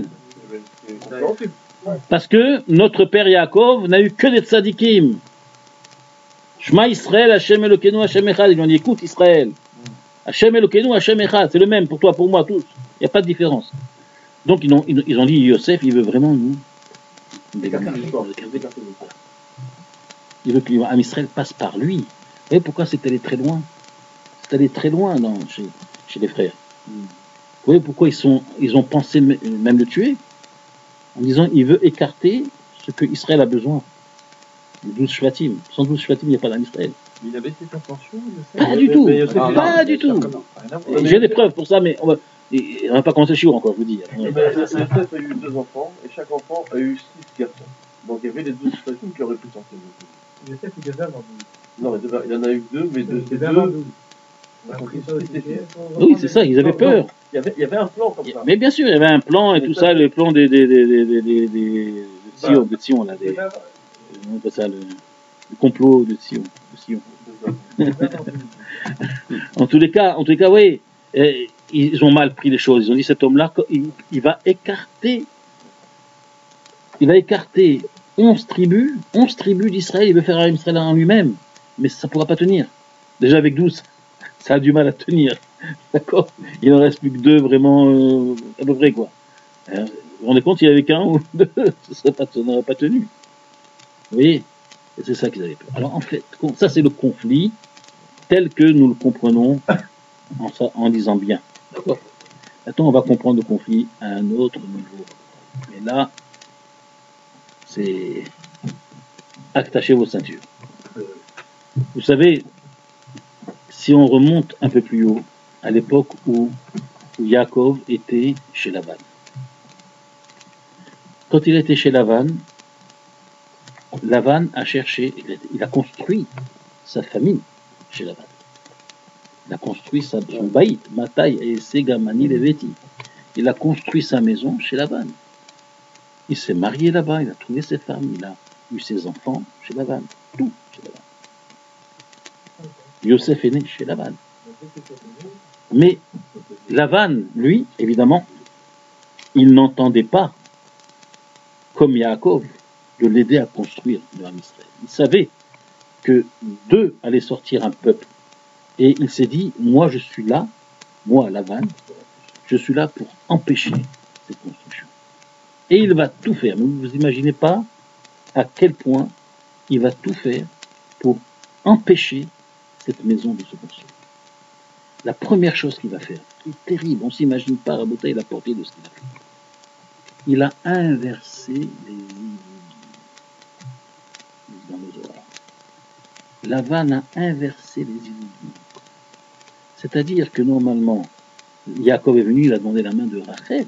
S1: Parce que notre père Yaakov n'a eu que des tzadikim. Shema Israël, Hashem Elokeinu, Hashem Echad. Ils lui ont dit, écoute Israël, Hashem Elokeinu, Hashem Echad. C'est le même pour toi, pour moi, tous. Il n'y a pas de différence. Donc ils ont dit, Yosef, il veut vraiment nous décarter. Il veut que l'Am Israël passe par lui. Et pourquoi c'est allé très loin? C'est allé très loin chez les frères. Vous voyez pourquoi ils ont pensé même le tuer? En disant, il veut écarter ce que Israël a besoin. Les 12 Shvatim. Sans 12 Shvatim, il n'y a pas d'Am Israël.
S3: Il avait cette intention,
S1: Pas du tout. Pas du tout. J'ai des preuves pour ça, mais on va pas commencer chiot encore, je vous dis.
S3: Yosef a eu 2 enfants, et chaque enfant a eu 6 garçons. Donc il y avait les 12 Shvatim qui auraient pu sortir.
S4: Yosef, il devait avoir 12.
S3: Non, il y en a eu 2, mais
S4: Il devait avoir 12.
S1: Oui, c'est ça, ils avaient peur.
S3: Il y avait un plan comme ça.
S1: Mais bien sûr, il y avait un plan et tout ça, le plan de Sion, là, on appelle ça le complot de Sion. En tous les cas, oui, ils ont mal pris les choses. Ils ont dit, cet homme-là, il va écarter 11 tribus d'Israël, il veut faire un Israël en lui-même, mais ça ne pourra pas tenir. Déjà avec 12, ça a du mal à tenir. D'accord? Il n'en reste plus que 2 vraiment, à peu près, quoi. Vous vous rendez compte, s'il y avait qu'un ou 2, ça n'aurait pas tenu. Vous voyez? Et c'est ça qu'ils avaient peur. Alors en fait, ça c'est le conflit tel que nous le comprenons en disant bien. D'accord? Maintenant, on va comprendre le conflit à un autre niveau. Mais là, c'est attachez vos ceintures. Vous savez, si on remonte un peu plus haut, à l'époque où Yaakov était chez Laban. Quand il était chez Laban a cherché, il a construit sa famille chez Laban. Il a construit son baït, Mataï et Segamani Leveti. Il a construit sa maison chez Laban. Il s'est marié là-bas, il a trouvé ses femmes, il a eu ses enfants chez Lavan. Tout chez Lavan. Yosef est né chez Lavan. Mais Lavan, lui, évidemment, il n'entendait pas, comme Yaakov, de l'aider à construire le Ham Israël. Il savait que d'eux allait sortir un peuple. Et il s'est dit, moi je suis là, moi Lavan, je suis là pour empêcher cette construction. Et il va tout faire. Mais vous vous imaginez pas à quel point il va tout faire pour empêcher cette maison de se construire. La première chose qu'il va faire, qui est terrible, on ne s'imagine pas, Rabotai, la portée de ce qu'il a fait. Il a inversé les idées dans le Zohar. Lavan a inversé les idées. C'est-à-dire que normalement, Yaakov est venu, il a demandé la main de Rachel.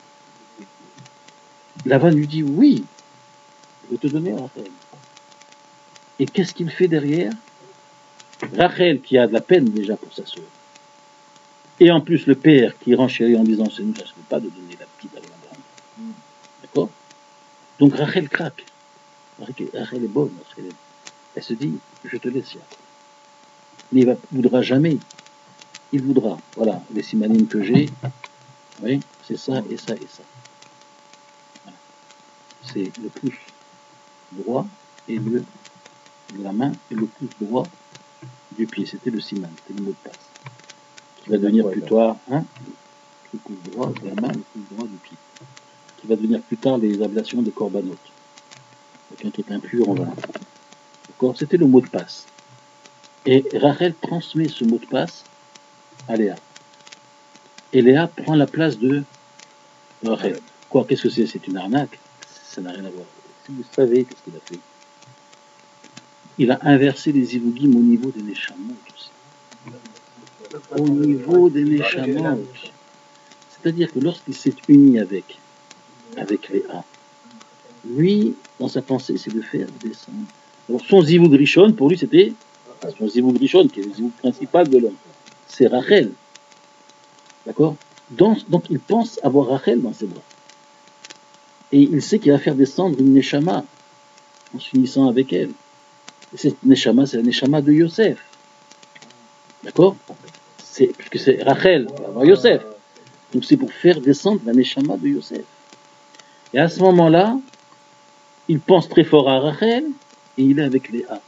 S1: Lavan lui dit oui, je vais te donner Rachel. Et qu'est-ce qu'il fait derrière? Rachel qui a de la peine déjà pour sa sœur. Et en plus le père qui renchérit en disant c'est nous, ça ne se fait pas de donner la petite à la grande. D'accord? Donc Rachel craque. Rachel est bonne. Elle se dit, je te laisse Yaakov. Mais il ne voudra jamais. Il voudra. Voilà, les simanim que j'ai. Oui, c'est ça et ça et ça. Voilà. C'est le pouce droit et de la main et le pouce droit du pied. C'était le siman, c'était le mot de passe. Qui va devenir plus tard, le pouce droit de la main et le pouce droit du pied. Qui va devenir plus tard les ablations des corbanotes. Quelqu'un qui est impur, on va. D'accord? C'était le mot de passe. Et Rachel transmet ce mot de passe à Léa. Et Léa prend la place de Rachel. Quoi, qu'est-ce que c'est? C'est une arnaque? Ça n'a rien à voir. Si vous savez qu'est-ce qu'il a fait, il a inversé les Ivougim au niveau des Neshamot aussi. Au niveau des Neshamot. C'est-à-dire que lorsqu'il s'est uni avec Léa, lui, dans sa pensée, c'est de faire descendre. Alors son Zivoug Rishon, pour lui, c'était son Zivoug Rishon, qui est le Zivoug principal de l'homme. C'est Rachel. D'accord? Donc il pense avoir Rachel dans ses bras. Et il sait qu'il va faire descendre une Neshama en s'unissant avec elle. Et cette Neshama, c'est la Neshama de Yosef. D'accord? Puisque c'est Rachel, il va avoir Yosef. Donc c'est pour faire descendre la Neshama de Yosef. Et à ce moment-là, il pense très fort à Rachel et il est avec Léa.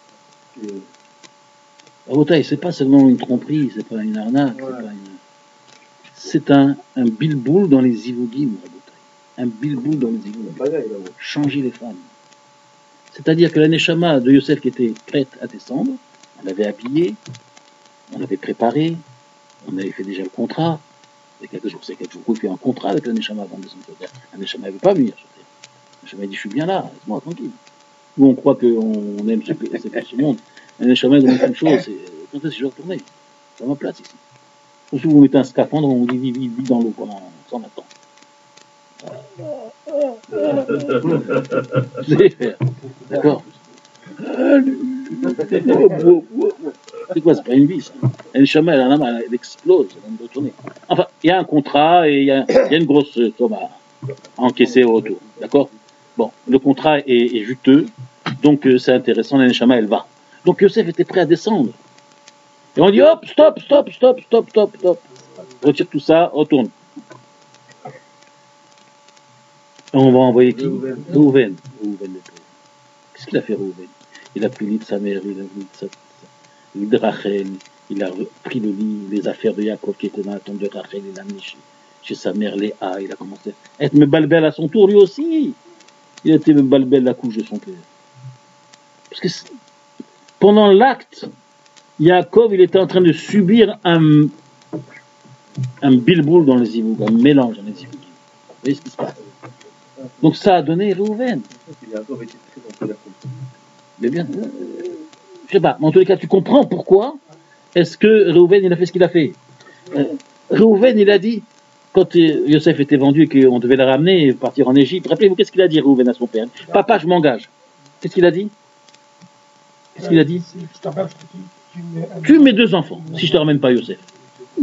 S1: Rabotai, c'est pas seulement une tromperie, c'est pas une arnaque, c'est un bilboul dans les Ivougim, Rabotai. Un bilboul dans les Ivougim. Changer les femmes. C'est-à-dire que la Neshama de Yosef qui était prête à descendre, on l'avait habillée, on l'avait préparée, on avait fait déjà le contrat. C'est quelques jours qu'il fait un contrat avec la Neshama avant de descendre sur terre. La Neshama ne veut pas venir sur terre. La Neshama dit je suis bien là, laisse-moi tranquille. Nous on croit qu'on aime ce monde. La Neshama demande une chose, c'est quand est-ce que je vais retourner? C'est ma place ici. Ou si vous mettez un scaphandre, on dit vis dans l'eau pendant 100 ans. D'accord. C'est quoi, c'est pas une vie, ça. Une chama, elle explose, elle va me retourner. Enfin, il y a un contrat et il y a une grosse somme à encaisser au retour. D'accord? Bon, le contrat est juteux, donc c'est intéressant, la neshama, elle va. Donc Yosef était prêt à descendre. Et on dit, hop, stop. Retire tout ça, retourne. Et on va envoyer qui? Reuven. Qu'est-ce qu'il a fait, Reuven? Il a pris l'île de sa mère, il a pris l'île de Rachel, il a pris le lit, les affaires de Yaakov qui étaient dans la tombe de Rachel, il l'a mis chez sa mère Léa, il a commencé à être Mebalbel à son tour, lui aussi. Il a été Mebalbel la couche de son père. Parce que pendant l'acte, Yaakov, il était en train de subir un bilboul dans les Ivoug, un mélange dans les Ivoug. Vous voyez ce qui se passe? Donc ça a donné Reuven. Mais bien, je sais pas, mais en tous les cas, tu comprends pourquoi est-ce que Reuven, il a fait ce qu'il a fait. Reuven, il a dit, quand Yosef était vendu et qu'on devait le ramener et partir en Égypte, rappelez-vous, qu'est-ce qu'il a dit, Reuven, à son père? Papa, je m'engage. Qu'est-ce qu'il a dit? Qu'est-ce qu'il a dit? Tu mets 2 enfants, si je te ramène pas Yosef.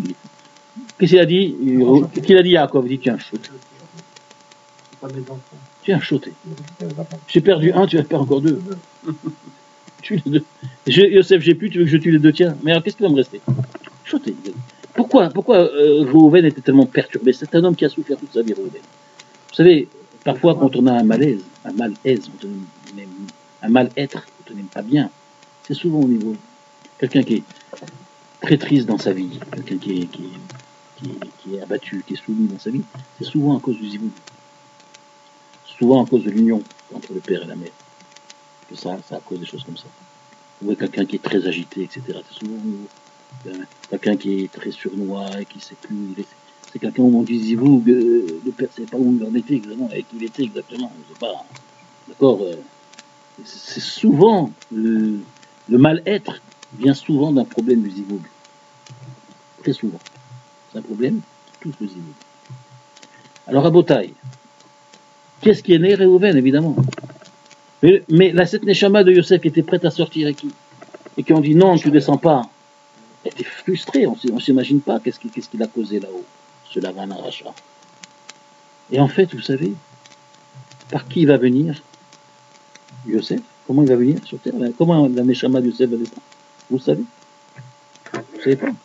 S1: Qu'est-ce qu'il a dit? Qu'est-ce qu'il a dit, Yaakov? Il dit, tiens, shoot.
S4: Pas mes enfants.
S1: Tu es un choté. J'ai perdu un, tu vas perdre encore deux. Tue les deux. Yosef, j'ai plus, tu veux que je tue les deux tiens. Mais alors, qu'est-ce qui va me rester? Choté. Pourquoi Reuven était tellement perturbé? C'est un homme qui a souffert toute sa vie, Reuven. Vous savez, parfois, quand on a un malaise, un mal-être, quand on n'aime pas bien, c'est souvent au niveau. Quelqu'un qui est très triste dans sa vie, quelqu'un qui est abattu, qui est soumis dans sa vie, c'est souvent à cause du ziboun. Souvent à cause de l'union entre le père et la mère. Que ça cause des choses comme ça. Ou quelqu'un qui est très agité, etc. C'est souvent quelqu'un qui est très sournois et qui ne sait plus où il est. C'est quelqu'un où on dit ziboun, le père ne sait pas où il en était exactement, avec qui il était exactement. Je sais pas. D'accord. C'est souvent le mal-être vient souvent d'un problème du ziboun. Très souvent. C'est un problème, tous le ziboun. Alors à Botaï, qu'est-ce qui est né? Réhouven, évidemment. Mais la cette Neshama de Yosef qui était prête à sortir et qui ont dit non, tu ne descends pas. Elle était frustrée, on ne s'imagine pas qu'est-ce qu'il a causé là-haut, ce Lavan Aracha. Et en fait, vous savez, par qui il va venir Yosef? Comment il va venir sur terre? Comment la Neshama de Yosef va descendre? Vous savez? Vous ne savez pas?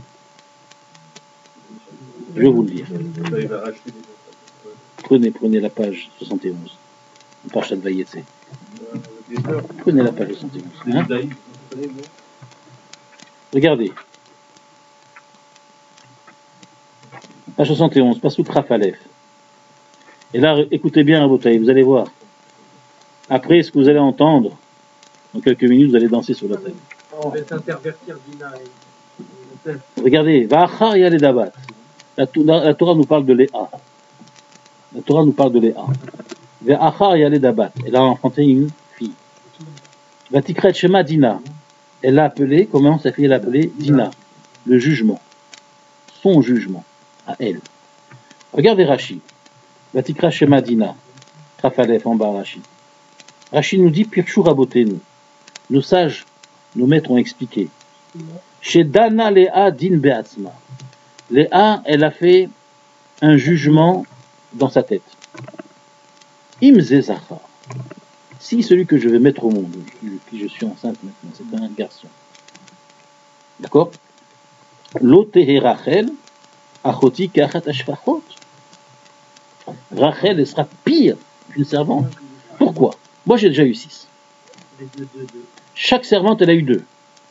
S1: Je vais vous le dire. Prenez la page 71. Parchat Vayetse. Prenez la page 71. Hein? Regardez. Page 71, Passouk Raf Aleph. Et là, écoutez bien, Rabotaï, vous allez voir. Après, ce que vous allez entendre, dans quelques minutes, vous allez danser sur la table.
S4: On va s'intervertir Dina.
S1: Regardez, Va'achar Yaledabat. La Torah nous parle de Léa. La Torah nous parle de Léa. Va'achar Yaledabat. Elle a enfanté une fille. Vatikret Shema Dina. Elle l'a appelée, comment sa fille l'a appelée? Dina. Le jugement. Son jugement. À elle. Regardez Rashi. Vatikra Shema Dina. Trafalef en bas Rashi. Rashi nous dit Pirchou Rabotenu. Nos sages, nos maîtres ont expliqué. Chez Dana Léa Din Beatzma. Léa, elle a fait un jugement dans sa tête. Im Zezachar. Si celui que je vais mettre au monde, qui je suis enceinte maintenant, c'est un garçon. D'accord? Lotehe Rachel, Achoti Kachat Ashfachot. Rachel, elle sera pire qu'une servante. Pourquoi? Moi, j'ai déjà eu 6. Chaque servante, elle a eu 2.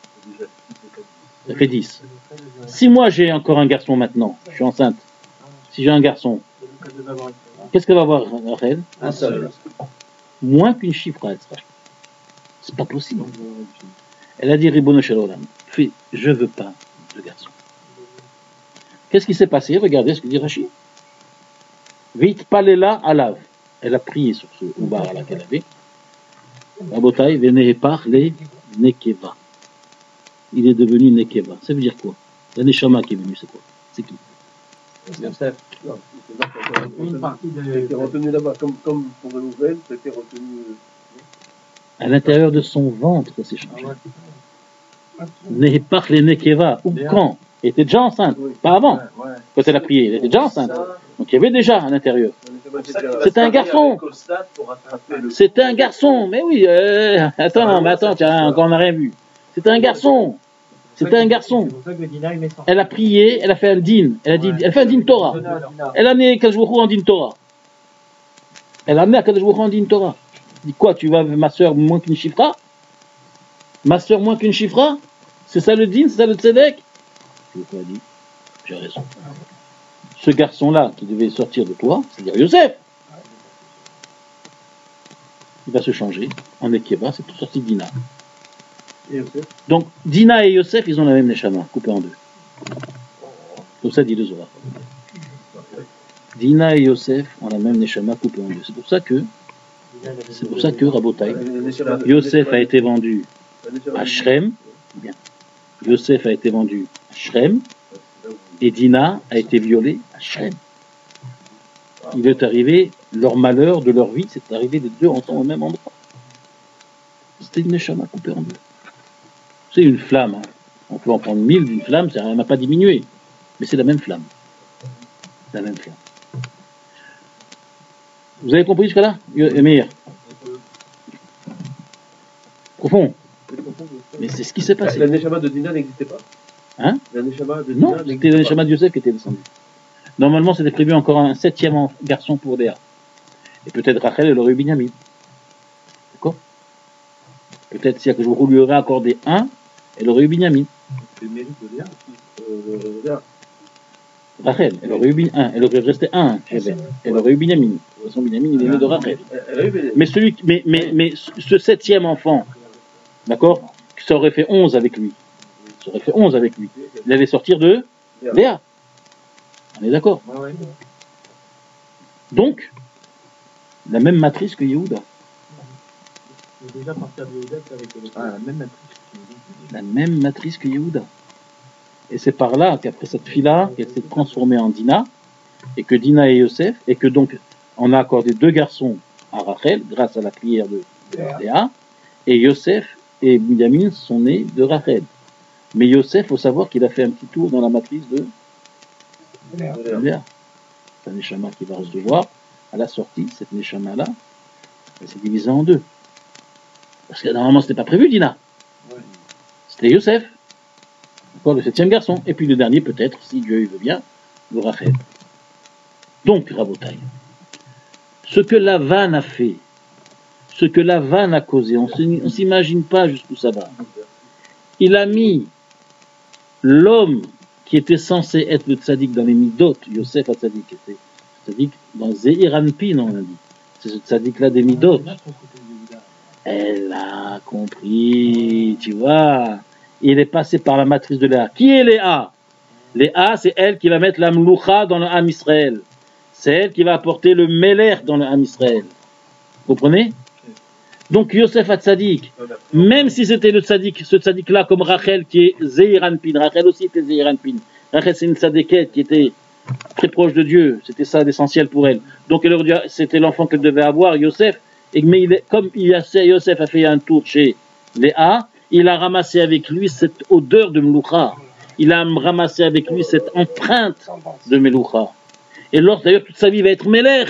S1: Ça fait 10. Si moi, j'ai encore un garçon maintenant, je suis enceinte. Si j'ai un garçon, qu'est-ce qu'elle va avoir, Rachel?
S3: Un seul.
S1: Moins qu'une chiffre, elle sera. C'est pas possible. Elle a dit Ribono Shel Olam, je veux pas de garçon. Qu'est-ce qui s'est passé? Regardez ce que dit Rashi. Vite palela alav. Elle a prié sur ce oubar là qu'elle avait. Rabotai venehepar le nekeva. Il est devenu nekeva. Ça veut dire quoi? La neshama qui est venue, c'est quoi? C'est qui?
S3: Yosef.
S4: Une partie de.
S3: C'était retenu là-bas, comme pour le nouvel, c'était retenu.
S1: À l'intérieur de son ventre, c'est changé. Nehepar le nekeva. Ou quand? Elle était déjà enceinte, pas avant. Quand elle a prié, elle était déjà enceinte. Donc il y avait déjà à l'intérieur. C'était un garçon. C'était un garçon. Mais oui, attends, tiens, encore on n'a rien vu. C'était un garçon. C'était un garçon. Elle a prié, elle a fait un din. Elle a fait un din Torah. Elle a amené Kajwouchou en din Torah. Elle a amené à Kajwouchou en din Torah. Elle dit quoi, tu vas ma soeur moins qu'une chifra? Ma soeur moins qu'une chifra? C'est ça le din, c'est ça le tzedek? Je lui ai dit, j'ai raison. Ce garçon-là qui devait sortir de toi, c'est-à-dire Yosef, il va se changer en Ekeva, c'est tout sorti Dina. Donc Dina et Yosef, ils ont la même neshama, coupée en deux. Comme ça dit le Zohar. Dina et Yosef ont la même neshama coupée en deux. C'est pour ça que Rabotai, Yosef a été vendu à Shrem. Bien. Yosef a été vendu à Shrem et Dina a été violée à Shrem. Il est arrivé, leur malheur de leur vie, c'est arrivé les deux ensemble au même endroit. C'était une neshama coupée en deux. C'est une flamme. Hein. On peut en prendre 1000 d'une flamme, ça n'a pas diminué. Mais c'est la même flamme. La même flamme. Vous avez compris jusqu'à là, Meir? Profond. Mais c'est ce qui s'est passé.
S3: La Neshama de Dina n'existait pas?
S1: Hein?
S3: La Neshama de Dina
S1: Non,
S3: n'existait
S1: c'était le
S3: pas.
S1: Neshama de Yosef qui était descendu. Normalement, c'était prévu encore un 7e garçon pour Léa. Et peut-être Rachel, elle aurait eu Binyamin. D'accord? Peut-être si je vous lui aurais accordé un, elle aurait eu Binyamin.
S5: C'est le mérite de Léa aussi.
S3: Léa.
S1: Rachel, elle aurait eu un, elle aurait resté un. Elle aurait eu Binyamin. De toute façon, Binyamin, il est né de Rachel.
S3: Elle a eu
S1: Mais ce 7e enfant, d'accord, ça aurait fait 11 avec lui. Ça aurait fait 11 avec lui. Il allait sortir de Léa. On est d'accord?
S5: Ouais, ouais.
S1: Donc, la même matrice que Yehuda.
S4: Mais déjà, partir de Yehuda, c'est avec le...
S5: Ah, la même matrice.
S1: La même matrice que Yehuda. Et c'est par là qu'après cette fille-là, qu'elle s'est transformée en Dina, et que Dina et Yosef, et que donc on a accordé 2 garçons à Rachel, grâce à la prière de Léa, et Yosef et Binyamin sont nés de Rachel. Mais Yosef, il faut savoir qu'il a fait un petit tour dans la matrice de Léa. C'est un Neshama qui va recevoir à la sortie, cette Neshama-là, elle s'est divisée en 2. Parce que normalement, c'était pas prévu, Dina.
S5: Ouais.
S1: C'était Yosef. Encore le 7e garçon. Et puis le dernier, peut-être, si Dieu veut bien, le Rachel. Donc, Rabotai, ce que Lavan a fait, ce que Lavan a causé, on ne s'imagine pas jusqu'où ça va. Il a mis l'homme qui était censé être le tzaddik dans les midot, Yosef a tzaddik, était tzaddik dans Zeir Anpin, on a dit. C'est ce tzaddik-là des midot. Elle a compris, tu vois. Il est passé par la matrice de Léa. Qui est Léa? Léa, c'est elle qui va mettre la mloucha dans le Ham Israël. C'est elle qui va apporter le Meler dans le Ham Israël. Vous comprenez? Donc Yosef a tzaddik, même si c'était le tzaddik, ce tzaddik-là, comme Rachel qui est Zeir Anpin. Rachel aussi était Zeir Anpin. Rachel, c'est une tzaddikette qui était très proche de Dieu. C'était ça l'essentiel pour elle. Donc elle aurait dit, c'était l'enfant qu'elle devait avoir, Yosef. Mais comme Yosef a fait un tour chez Léa, il a ramassé avec lui cette odeur de Meloucha. Il a ramassé avec lui cette empreinte de Meloucha. Et lors, d'ailleurs, toute sa vie va être Meler.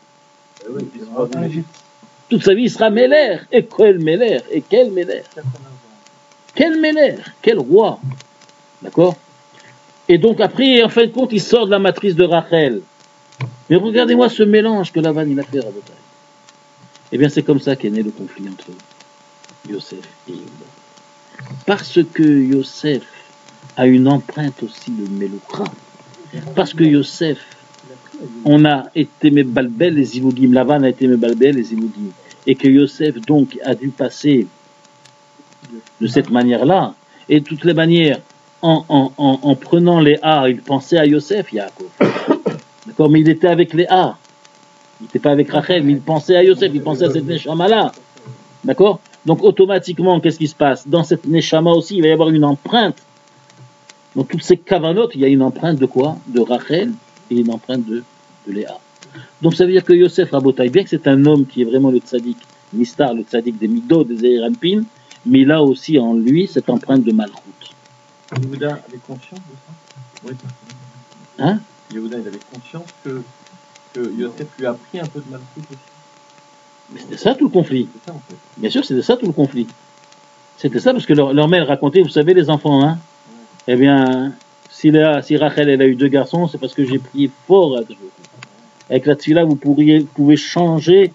S1: Toute sa vie, il sera Meler. Et quel Meler? Et quel Meler? Quel Meler? Quel roi? D'accord? Et donc après, en fin de compte, il sort de la matrice de Rachel. Mais regardez-moi ce mélange que Lavan il a fait à Rabotai. Eh bien, c'est comme ça qu'est né le conflit entre Yosef et Yehuda. Parce que Yosef a une empreinte aussi de Meloucha. Parce que Yosef, on a été Mebalbel les Zivugim, Lavan a été Mebalbel les Zivugim. Et que Yosef, donc, a dû passer de cette manière-là. Et de toutes les manières, en prenant les A, il pensait à Yosef, Yaakov. D'accord? Mais il était avec les A. Il n'était pas avec Rachel, mais il pensait à Yosef, il pensait à cette Neshama-là. D'accord? Donc automatiquement, qu'est-ce qui se passe? Dans cette Neshama aussi, il va y avoir une empreinte. Dans toutes ces kavanotes, il y a une empreinte de quoi? De Rachel et une empreinte de Léa. Donc ça veut dire que Yosef Rabotai, bien que c'est un homme qui est vraiment le tzaddik, Nistar, le tzaddik des Midot, des Zeir Anpin, mais il a aussi en lui cette empreinte de Malchut.
S5: Yehuda avait conscience de ça? Oui.
S1: Hein?
S5: Yehuda, il avait conscience que Yosef lui a pris un peu de Malchut aussi.
S1: Mais c'était ça tout le conflit.
S5: C'est ça en fait.
S1: Bien sûr, c'était ça tout le conflit. C'était ça parce que leur mère racontait, vous savez les enfants, hein? Eh bien, si Rachel elle a eu 2 garçons, c'est parce que j'ai prié fort. Avec la tfila, vous pouvez changer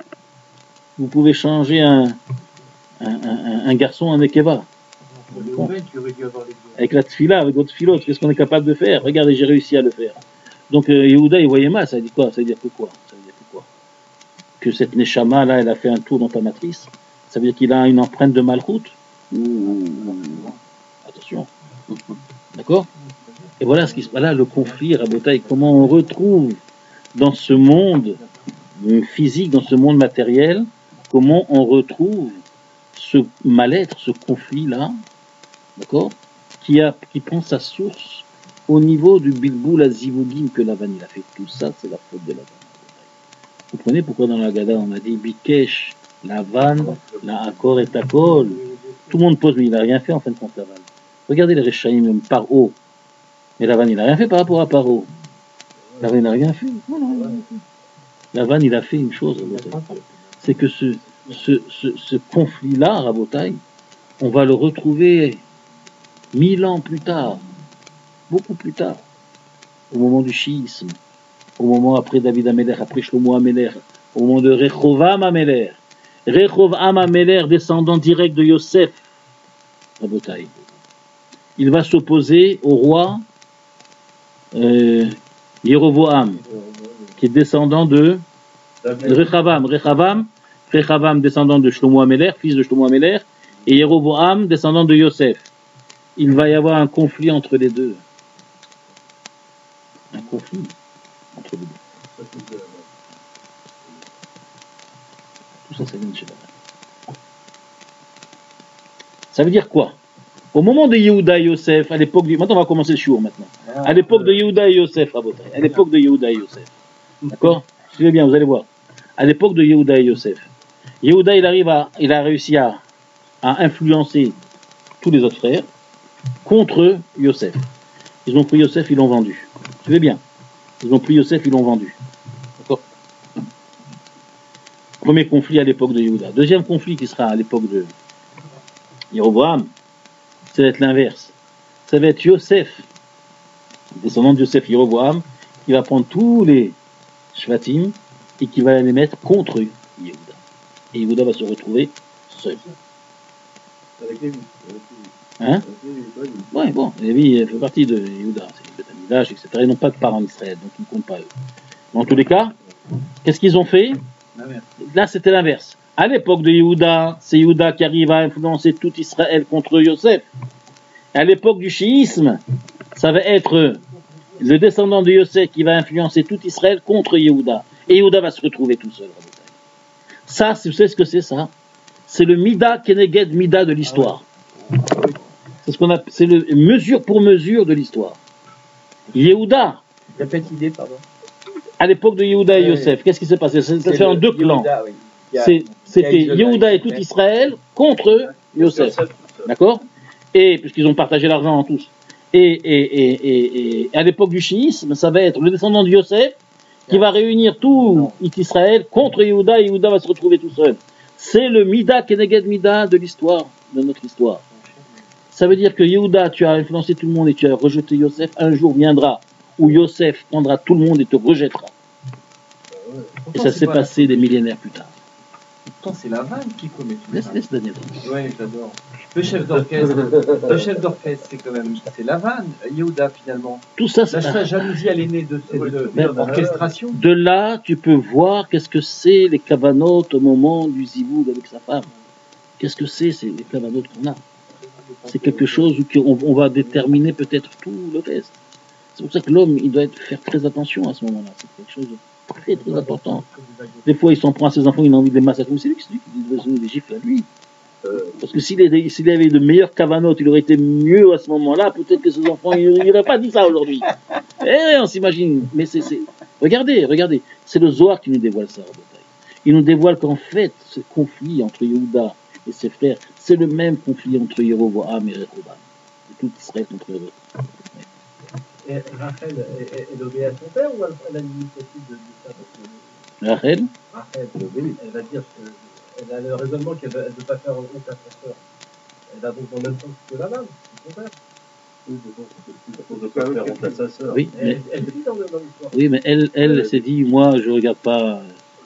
S1: un garçon en Nekeva.
S4: Tu aurais dû avoir les deux.
S1: Avec la tfila, avec votre philote, qu'est-ce qu'on est capable de faire? Regardez, j'ai réussi à le faire. Donc Yehuda, il voyait mal, ça dit quoi? Ça veut dire que quoi? Ça veut dire que quoi? Que cette Neshama, là, elle a fait un tour dans ta matrice? Ça veut dire qu'il a une empreinte de Malchut? Attention. D'accord? Et voilà ce qui se passe là, le conflit, Rabotai, comment on retrouve dans ce monde physique, dans ce monde matériel, comment on retrouve ce mal-être, ce conflit-là, d'accord, qui prend sa source au niveau du bilboul à Zivugim que Lavan il a fait. Tout ça, c'est la faute de Lavan. Vous comprenez pourquoi dans la Haggadah on a dit Bikesh, Lavan, la Akor et Takol. Tout le monde pose, mais il n'a rien fait en fin de compte, Lavan. Regardez les Rechaïm, même Paro. Mais Lavan, il n'a rien fait par rapport à Paro. Lavan, il n'a rien fait. Non, rien fait. Lavan, il a fait une chose, c'est que ce conflit-là, Rabotai, on va le retrouver 1000 ans plus tard, beaucoup plus tard, au moment du chiisme, au moment après David Améler, après Shlomo Améler, au moment de Rechovam Améler. Rechovam Améler, descendant direct de Yosef, Rabotai. Il va s'opposer au roi Yeroboam, qui est descendant de Rechavam. Rechavam, descendant de Shlomo Améler, fils de Shlomo Améler, et Yeroboam, descendant de Yosef. Il va y avoir un conflit entre les deux. Un conflit entre les deux. Tout ça, ça vient de chez Lavan. Ça veut dire quoi? Au moment de Yehuda et Yosef, à l'époque du... Maintenant, on va commencer le shiur maintenant. À l'époque de Yehuda et Yosef, Rabotai. À l'époque de Yehuda et Yosef. D'accord? Suivez bien, vous allez voir. À l'époque de Yehuda et Yosef. Yehuda, il a réussi à influencer tous les autres frères contre Yosef. Ils ont pris Yosef, ils l'ont vendu. Suivez bien. Ils ont pris Yosef, ils l'ont vendu. D'accord? Premier conflit à l'époque de Yehuda. Deuxième conflit qui sera à l'époque de Yeroboam, ça va être l'inverse. Ça va être Yosef, descendant de Yosef, Yeroboam, qui va prendre tous les Shvatim et qui va les mettre contre Yehuda. Et Yehuda va se retrouver seul.
S3: Avec Lévi.
S1: Hein? Ouais, bon, Lévi fait partie de Yehuda, c'est le Betamidash, etc. Ils n'ont pas de part en Israël, donc ils ne comptent pas eux. Dans tous les cas, qu'est-ce qu'ils ont fait? Là, c'était l'inverse. À l'époque de Yehuda, c'est Yehuda qui arrive à influencer tout Israël contre Yosef. À l'époque du chiisme, ça va être le descendant de Yosef qui va influencer tout Israël contre Yehuda. Et Yehuda va se retrouver tout seul. Ça, vous savez ce que c'est ça? C'est le Mida Keneged Mida de l'histoire. C'est le mesure pour mesure de l'histoire. Yehuda.
S4: Répète l'idée, pardon.
S1: À l'époque de Yehuda et Yosef, qu'est-ce qui s'est passé? Ça s'est fait en deux clans. C'était Yehuda et tout Israël contre Yosef. D'accord? Et, puisqu'ils ont partagé l'argent en tous. Et à l'époque du chiisme, ça va être le descendant de Yosef qui va réunir tout Israël contre Yehuda, et Yehuda va se retrouver tout seul. C'est le Mida Keneged Mida de l'histoire, de notre histoire. Ça veut dire que Yehuda, tu as influencé tout le monde et tu as rejeté Yosef. Un jour viendra où Yosef prendra tout le monde et te rejettera. Et ça s'est passé des millénaires plus tard.
S5: Pourtant, c'est Lavan qui commet tout ça.
S1: Laisse Daniel.
S5: Ouais, j'adore. Le chef d'orchestre, c'est quand même, c'est Lavan, Yehuda finalement.
S1: Tout ça, c'est
S5: la jalousie, elle est née de cette orchestration.
S1: De là, tu peux voir qu'est-ce que c'est les kavanotes au moment du zivoug avec sa femme. Qu'est-ce que c'est les kavanotes qu'on a? C'est quelque chose où on va déterminer peut-être tout le reste. C'est pour ça que l'homme, il doit faire très attention à ce moment-là. C'est quelque chose de très très important. Des fois, il s'en prend à ses enfants, il a envie de les massacrer. Mais c'est lui qui devrait se donner des gifles à lui. Parce que s'il avait de meilleurs cavanotes, il aurait été mieux à ce moment-là. Peut-être que ses enfants, il n'aurait pas dit ça aujourd'hui. Eh, on s'imagine. Mais regardez. C'est le Zohar qui nous dévoile ça. Il nous dévoile qu'en fait, ce conflit entre Yehuda et ses frères, c'est le même conflit entre Yeroboam et Rechovam. Et tout Israël contre eux.
S3: Et Rachel, elle obéit à son père ou elle a l'initiative de ça?
S1: Rachel,
S3: Elle va dire qu'elle a le raisonnement qu'elle ne veut pas faire honte à sa sœur. Elle a donc dans le même sens que la dame, son père. Oui, on ne veut pas faire honte à sa sœur.
S1: Oui, mais
S3: elle dit dans l'histoire.
S1: Oui, mais elle s'est dit, moi, je ne regarde pas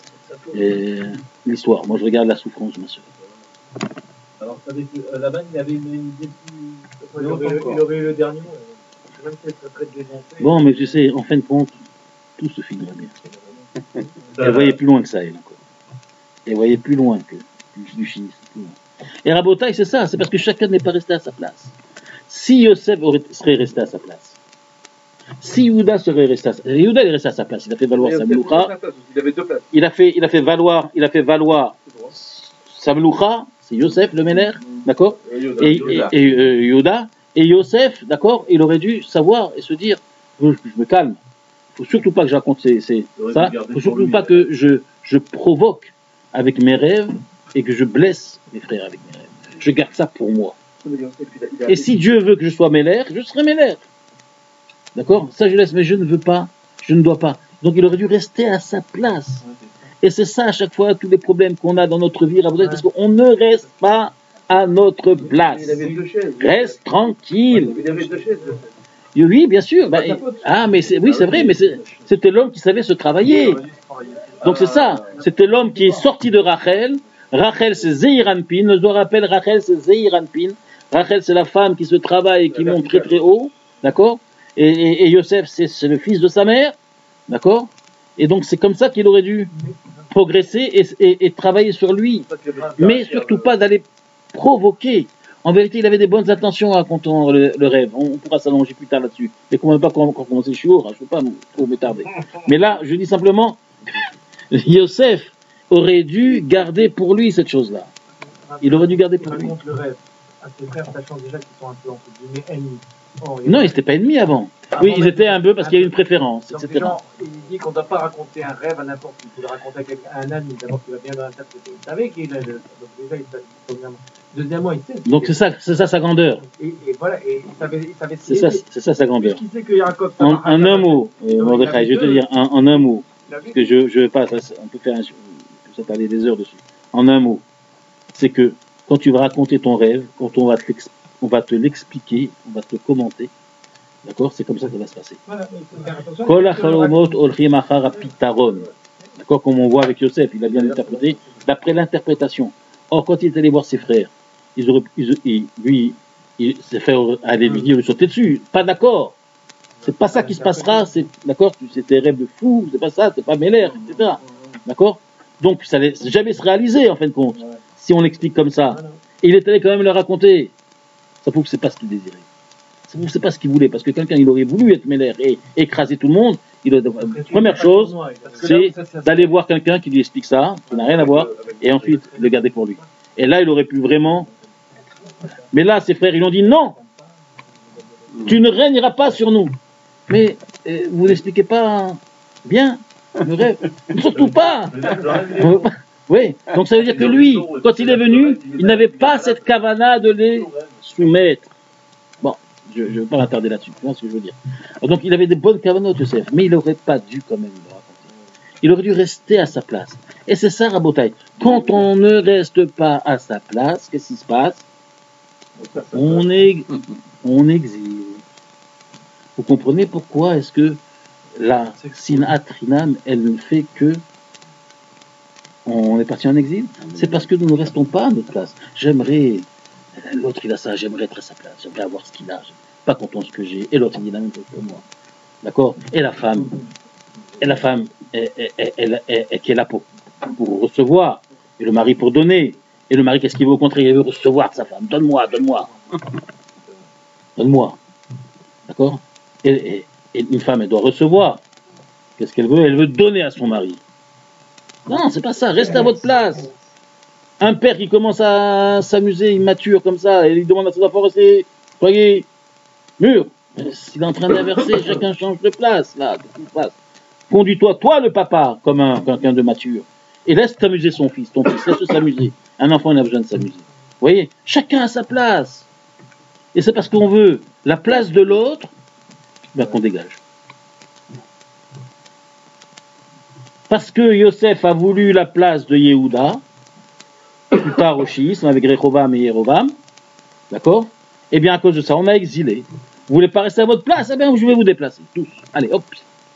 S1: l'histoire. Moi, je regarde la souffrance de ma sœur.
S3: Alors, vous savez que Laban, il avait une idée plus... Il aurait eu le dernier mot. Même si elle serait très dénoncée.
S1: Bon, mais tu sais, en fin de compte, tout se finira bien. Elle voyait plus loin que ça, elle, encore. Elle voyait plus loin que du chiisme. Et Rabotai, c'est ça, c'est parce que chacun n'est pas resté à sa place. Si Yosef serait resté à sa place, si Yehuda serait resté à sa place, Yehuda est resté à sa place, il a fait valoir sa meloucha.
S3: Il avait deux places.
S1: Il a fait valoir sa meloucha, c'est Yosef, le Méler, d'accord? Et Yehuda. Et Yosef, d'accord, il aurait dû savoir et se dire, je me calme. Il ne faut surtout pas que je raconte ça. Il ne faut surtout pas que je provoque avec mes rêves et que je blesse mes frères avec mes rêves. Je garde ça pour moi. Et si Dieu veut que je sois Méler, je serai Méler. D'accord? Ça je laisse, mais je ne veux pas, je ne dois pas. Donc il aurait dû rester à sa place. Et c'est ça à chaque fois, tous les problèmes qu'on a dans notre vie, parce qu'on ne reste pas à notre place.
S3: Il avait 2 chaises.
S1: Reste tranquille.
S3: Il avait 2 chaises.
S1: Oui, bien sûr. Mais c'est vrai, mais c'était l'homme qui savait se travailler. Donc c'est ça. C'était l'homme qui est sorti de Rachel. Rachel, c'est Zeir-Anpin. Le Zohar rappelle Rachel, c'est Zeir-Anpin. Rachel, c'est la femme qui se travaille et qui monte très très haut. D'accord? Et Yosef, c'est le fils de sa mère. D'accord? Et donc c'est comme ça qu'il aurait dû progresser et travailler sur lui. Mais surtout pas d'aller provoquer. En vérité, il avait des bonnes intentions en racontant le rêve. On pourra s'allonger plus tard là-dessus. Mais qu'on ne va pas commencer le shiur, je ne veux pas trop m'étarder. Mais là, je dis simplement, Yosef aurait dû garder pour lui cette chose-là. Il aurait dû garder pour lui.
S4: Raconte le rêve à ses frères, sachant déjà qu'ils sont un peu entre guillemets ennemis.
S1: Non, ils n'étaient pas ennemis avant. Oui, ils étaient un peu parce qu'il y a une préférence,
S4: Donc,
S1: etc.
S4: il dit qu'on ne doit pas raconter un rêve à n'importe qui. Il faut le raconter à un ami, d'abord qui va bien l'interpréter. Il savait qu'il est donc déjà, premièrement. Deuxièmement, il sait.
S1: Donc c'est ça sa grandeur.
S4: Et voilà, et il savait
S1: C'est ça sa grandeur.
S4: Puisqu'il sait que Yaakov,
S1: En un mot, Mordechai, je vais te dire en un mot, parce que je vais pas, on peut faire ça parler des heures dessus. En un mot, c'est que quand tu vas raconter ton rêve, quand on va te l'expliquer, on va te commenter, d'accord, c'est comme ça que ça va se passer. Kol hachalomot olchim achar hapitaron. D'accord, comme on voit avec Yosef, il a bien interprété d'après l'interprétation. Or, quand il est allé voir ses frères, ses frères allaient lui dire, lui sauter dessus. Pas d'accord. C'est pas ça qui se passera. C'est d'accord. C'est tes rêves de fou. C'est pas ça. C'est pas Méler, etc. D'accord. Donc, ça n'allait jamais se réaliser en fin de compte. Si on l'explique comme ça. Et il est allé quand même le raconter. Ça prouve que c'est pas ce qu'il désirait. Ça prouve que c'est pas ce qu'il voulait. Parce que quelqu'un, il aurait voulu être Méler et écraser tout le monde. Première chose, c'est d'aller voir quelqu'un qui lui explique ça, qui n'a rien à voir, et ensuite le garder pour lui. Et là, il aurait pu vraiment. Mais là, ses frères, ils ont dit non, tu ne régneras pas sur nous. Mais vous n'expliquez pas bien le rêve. Surtout pas. Oui, donc ça veut dire que lui, quand il est venu, il n'avait pas cette kavana de les soumettre. Bon, je ne veux pas m'attarder là-dessus, tu vois ce que je veux dire. Donc il avait des bonnes kavanotes, Yosef, mais il n'aurait pas dû quand même le raconter. Il aurait dû rester à sa place. Et c'est ça, Rabotai. Quand on ne reste pas à sa place, qu'est-ce qui se passe? On exile. Vous comprenez pourquoi est-ce que la sinat rinam, elle ne fait que on est parti en exil? C'est parce que nous ne restons pas à notre place. J'aimerais, l'autre il a ça, j'aimerais être à sa place, j'aimerais avoir ce qu'il a, pas content de ce que j'ai, et l'autre il dit la même chose que moi. D'accord? Et la femme, elle qui est là pour recevoir, et le mari pour donner. Et le mari, qu'est-ce qu'il veut au contraire? Il veut recevoir de sa femme. Donne-moi. Donne-moi. D'accord? Et une femme, elle doit recevoir. Qu'est-ce qu'elle veut? Elle veut donner à son mari. Non, c'est pas ça. Restez à votre place. Un père qui commence à s'amuser, immature comme ça, et il demande à ses enfants, restez, soyez mûrs. S'il est en train d'inverser, chacun change de place, là. Qu'est-ce qui se passe? Conduis-toi, toi le papa, comme quelqu'un de mature. Et laisse t'amuser ton fils, laisse-le s'amuser. Un enfant, il a besoin de s'amuser. Vous voyez? Chacun a sa place. Et c'est parce qu'on veut la place de l'autre, qu'on dégage. Parce que Yosef a voulu la place de Yehuda, plus tard au chiisme, avec Rehovam et Yerovam, d'accord? Et bien à cause de ça, on a exilé. Vous voulez pas rester à votre place? Eh bien, je vais vous déplacer, tous. Allez, hop.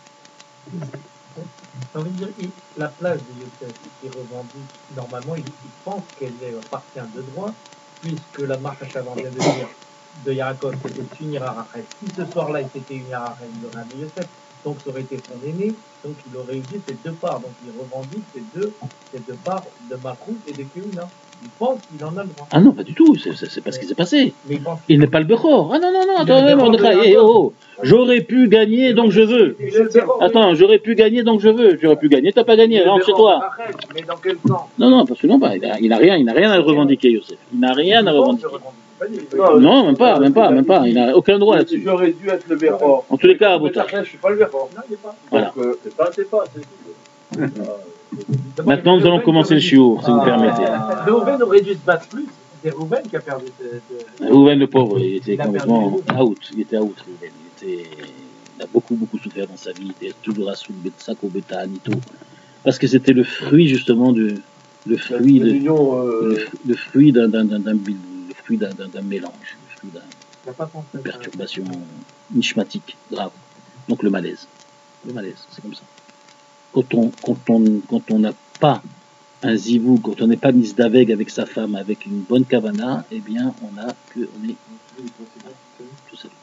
S4: Ça veut dire la place de Yosef qui revendique, normalement, il pense qu'elle appartient de droit, puisque la marche à Chavan vient de dire de Yaakov, c'était de s'unir à Rachel. Si ce soir-là, il s'était uni à Rachel, il aurait amené Yosef, donc ça aurait été son aîné, donc il aurait eu ces deux parts. Donc il revendique ces deux parts de Makrou et de Keuna. Il pense qu'il en a le droit.
S1: Ah non, pas du tout, c'est pas ce qui s'est passé.
S4: Mais
S1: il n'est pas le Bechor. Ah non, attends, j'aurais pu gagner donc je veux. Attends, j'aurais pu gagner donc je veux. J'aurais pu gagner, t'as pas gagné, rentre chez toi.
S4: Mais dans quel sens?
S1: Non, parce que non, il n'a rien à revendiquer, Yosef. Il n'a rien à revendiquer. Non, même pas. Il n'a aucun droit là-dessus.
S3: J'aurais dû être le Bechor.
S1: En tous les cas, Abota.
S3: Je suis pas le Bechor. Non, il n'est pas.
S1: Voilà.
S3: C'est pas.
S1: Maintenant, nous allons commencer le shiur, si vous permettez.
S4: Reuven aurait dû se battre plus. C'est Reuven qui a perdu.
S1: Reuven, le pauvre, il était complètement out. Il était out, Reuven. Il a beaucoup, beaucoup souffert dans sa vie. Il était toujours à sous Betsako, Beta, Anito. Parce que c'était le fruit, justement, le fruit d'un mélange, le fruit d'une perturbation nishmatique grave. Donc le malaise. Le malaise, c'est comme ça. Quand on n'a pas un zivou, quand on n'est pas mis d'aveg avec sa femme, avec une bonne kavana, eh bien, on est tout seul.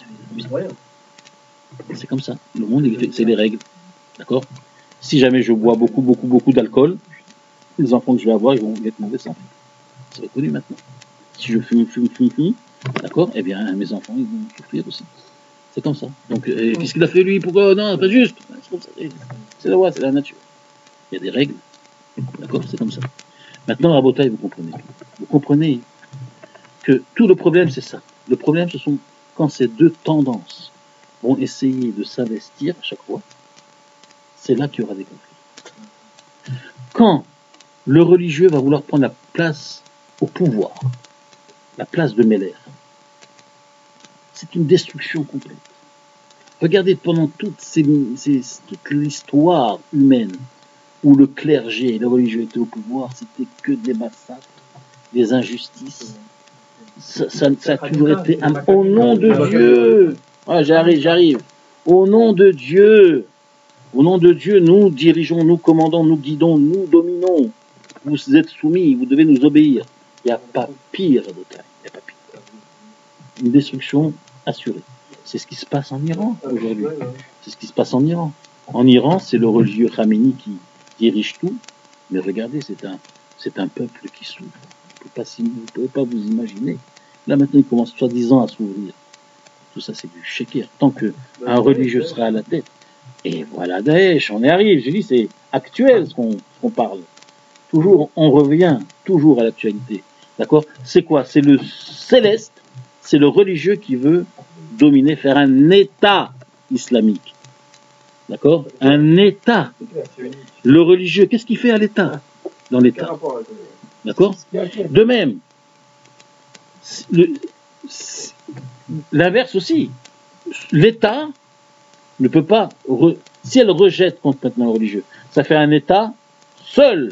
S1: C'est comme ça. Le monde, c'est les règles. D'accord? Si jamais je bois beaucoup d'alcool, les enfants que je vais avoir, ils vont être mauvais santé. C'est reconnu maintenant. Si je fume, d'accord? Eh bien, mes enfants, ils vont souffrir aussi. C'est comme ça. Donc, qu'est-ce qu'il a fait lui? Pourquoi? Non, pas juste. C'est comme ça. C'est la loi, c'est la nature. Il y a des règles. D'accord? C'est comme ça. Maintenant, Rabotaï, vous comprenez. Vous comprenez que tout le problème, c'est ça. Le problème, ce sont quand ces deux tendances vont essayer de s'investir à chaque fois, c'est là qu'il y aura des conflits. Quand le religieux va vouloir prendre la place au pouvoir, la place de Meller, c'est une destruction complète. Regardez pendant toute l'histoire humaine où le clergé et le religieux étaient au pouvoir, c'était que des massacres, des injustices. Ça a toujours été au nom de Dieu. Ah, j'arrive. Au nom de Dieu. Au nom de Dieu, nous dirigeons, nous commandons, nous guidons, nous dominons. Vous êtes soumis, vous devez nous obéir. Il n'y a pas pire, il n'y a pas pire. Une destruction assurée. C'est ce qui se passe en Iran aujourd'hui. C'est ce qui se passe en Iran. En Iran, c'est le religieux Khamenei qui dirige tout. Mais regardez, c'est un peuple qui souffre. Vous ne pouvez pas vous imaginer. Là maintenant, il commence soi-disant à s'ouvrir. Tout ça, c'est du sheker. Tant qu'un religieux sera à la tête. Et voilà Daesh, on y arrive. Je dis, c'est actuel ce qu'on parle. Toujours, on revient toujours à l'actualité. D'accord? C'est quoi? C'est le céleste, c'est le religieux qui veut dominer, faire un État islamique. D'accord? Un État. Le religieux, qu'est-ce qu'il fait à l'État? Dans l'État. D'accord? De même, l'inverse aussi. L'État ne peut pas, si elle rejette complètement le religieux, ça fait un État seul.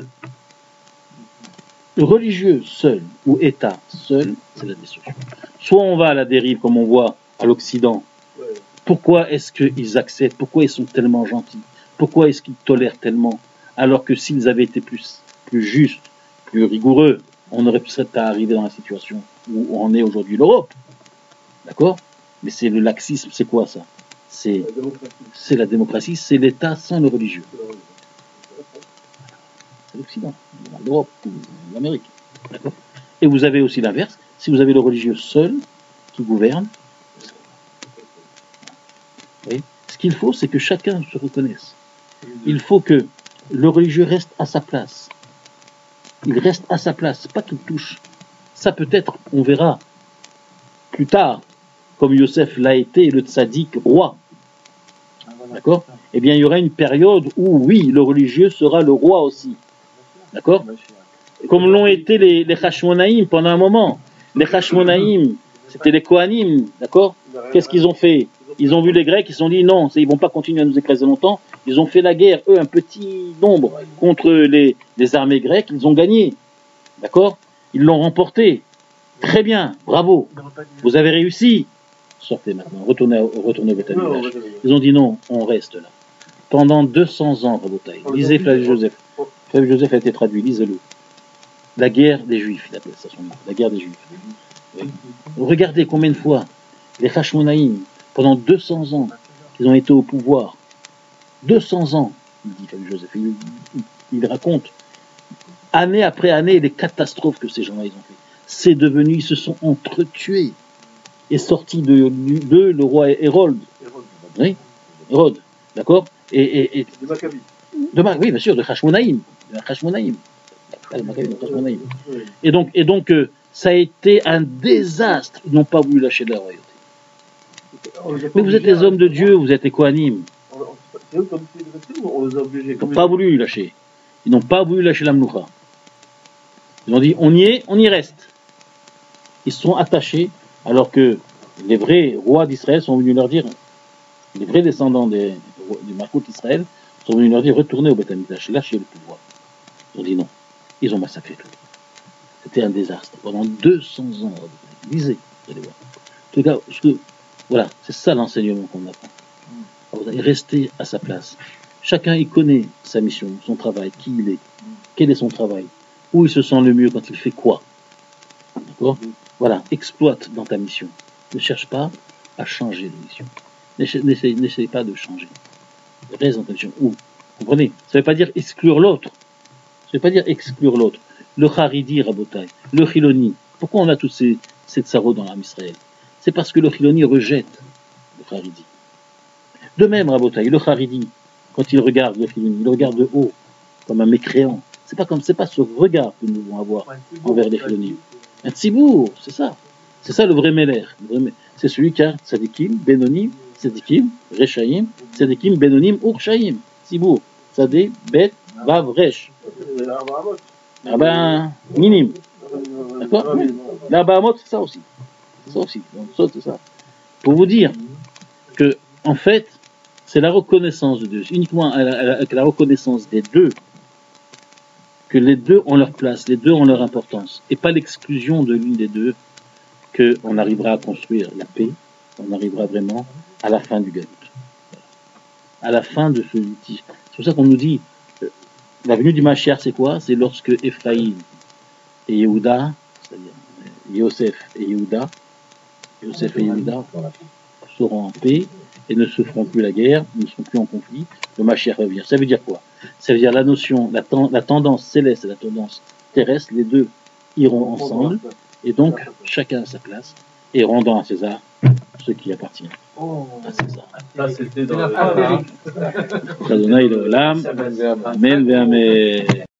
S1: Le religieux seul ou État seul, c'est la destruction. Soit on va à la dérive, comme on voit à l'Occident. Pourquoi est-ce qu'ils acceptent? Pourquoi ils sont tellement gentils? Pourquoi est-ce qu'ils tolèrent tellement? Alors que s'ils avaient été plus justes, plus rigoureux, on aurait pu pas arriver dans la situation où on est aujourd'hui l'Europe. D'accord? Mais c'est le laxisme, c'est quoi ça? C'est la démocratie, c'est l'État sans le religieux. C'est l'Occident, l'Europe, l'Amérique. D'accord? Et vous avez aussi l'inverse, si vous avez le religieux seul qui gouverne, oui, ce qu'il faut, c'est que chacun se reconnaisse. Il faut que le religieux reste à sa place. Il reste à sa place, pas qu'il touche. Ça peut-être, on verra plus tard, comme Yosef l'a été, le tzaddik roi. D'accord? Eh bien, il y aura une période où, oui, le religieux sera le roi aussi. D'accord? Comme l'ont été les Hashmonaïm pendant un moment. Les Hashmonaïm, c'était les Kohanim, d'accord? Qu'est-ce qu'ils ont fait? Ils ont vu les Grecs, ils se sont dit non, ils vont pas continuer à nous écraser longtemps. Ils ont fait la guerre, eux, un petit nombre, contre les armées grecques. Ils ont gagné. D'accord? Ils l'ont remporté. Très bien, bravo. Vous avez réussi. Sortez maintenant, retournez au votre village. Ils ont dit non, on reste là. Pendant 200 ans, Rabotaï. Lisez Flavius Joseph. Flavius Joseph a été traduit, lisez-le. La guerre des Juifs, il appelle ça son nom. La guerre des Juifs. Oui. Regardez combien de fois les Hashmonaïm, pendant 200 ans, ils ont été au pouvoir. 200 ans, il dit Flavius Joseph. Il raconte année après année les catastrophes que ces gens-là ils ont fait. C'est devenu, ils se sont entretués. Et sorti de le roi Hérode. Oui, Hérode, d'accord? Et
S3: de Maccabi.
S1: Oui, bien sûr, de Hashmonaïm. Et donc, ça a été un désastre. Ils n'ont pas voulu lâcher la royauté. Mais vous êtes les hommes de Dieu, vous êtes les Kohanim.
S3: C'est eux qui ont décidé de rester ou on les a obligés?
S1: Ils n'ont pas voulu lâcher. Ils n'ont pas voulu lâcher la Mloucha. Ils ont dit, on y reste. Ils se sont attachés, alors que les vrais rois d'Israël sont venus leur dire, Les vrais descendants du Malkout Israël sont venus leur dire retournez au Beth Amikdash, lâchez le pouvoir. Ils ont dit non. Ils ont massacré tout. C'était un désastre. Pendant 200 ans, lisez, vous allez voir. En tout cas, voilà, c'est ça l'enseignement qu'on apprend. Rester à sa place. Chacun y connaît sa mission, son travail, qui il est, quel est son travail, où il se sent le mieux quand il fait quoi. D'accord ? Voilà, exploite dans ta mission. Ne cherche pas à changer de mission. N'essaye pas de changer. Reste dans ta mission. Où ? Comprenez ? Ça ne veut pas dire exclure l'autre. Ça ne veut pas dire exclure l'autre. Le Haridi, Rabotai, le Chiloni. Pourquoi on a tous ces tsarot dans l'âme Israël ? C'est parce que le Chiloni rejette le Haridi. De même, Rabotai, le Haridi, quand il regarde le Chiloni, il le regarde de haut, comme un mécréant. C'est pas ce regard que nous devons avoir envers les Chiloni. Un tzibour, c'est ça. C'est ça le vrai Meler. C'est celui qui a Tzadikim, Benonim, Tzadikim, Rechaim, Tzadikim, Benonim, Urshaim. Tzibour. Tzadé, Bet, Vav, Resh. Ah ben, minime. D'accord ? La Bahamot, c'est ça aussi. C'est ça aussi. Donc, ça, c'est ça. Pour vous dire que, en fait, c'est la reconnaissance de Dieu. Uniquement avec la reconnaissance des deux, que les deux ont leur place, les deux ont leur importance, et pas l'exclusion de l'une des deux, qu'on arrivera à construire la paix, on arrivera vraiment à la fin du Galout. À la fin de ce litige. C'est pour ça qu'on nous dit, la venue du Mashiach, c'est quoi ? C'est lorsque Ephraïm et Yehuda, c'est-à-dire Yosef et Yehuda seront en paix et ne se feront plus la guerre, ne seront plus en conflit, le Mashiach revient. Ça veut dire quoi ? Ça veut dire la notion, la tendance céleste et la tendance terrestre, les deux iront ensemble, et donc chacun à sa place, et rendant à César ce qui appartient à César.
S3: Là, c'était dans
S4: la fin.
S1: Adonai Leolam, Amen ve'amen.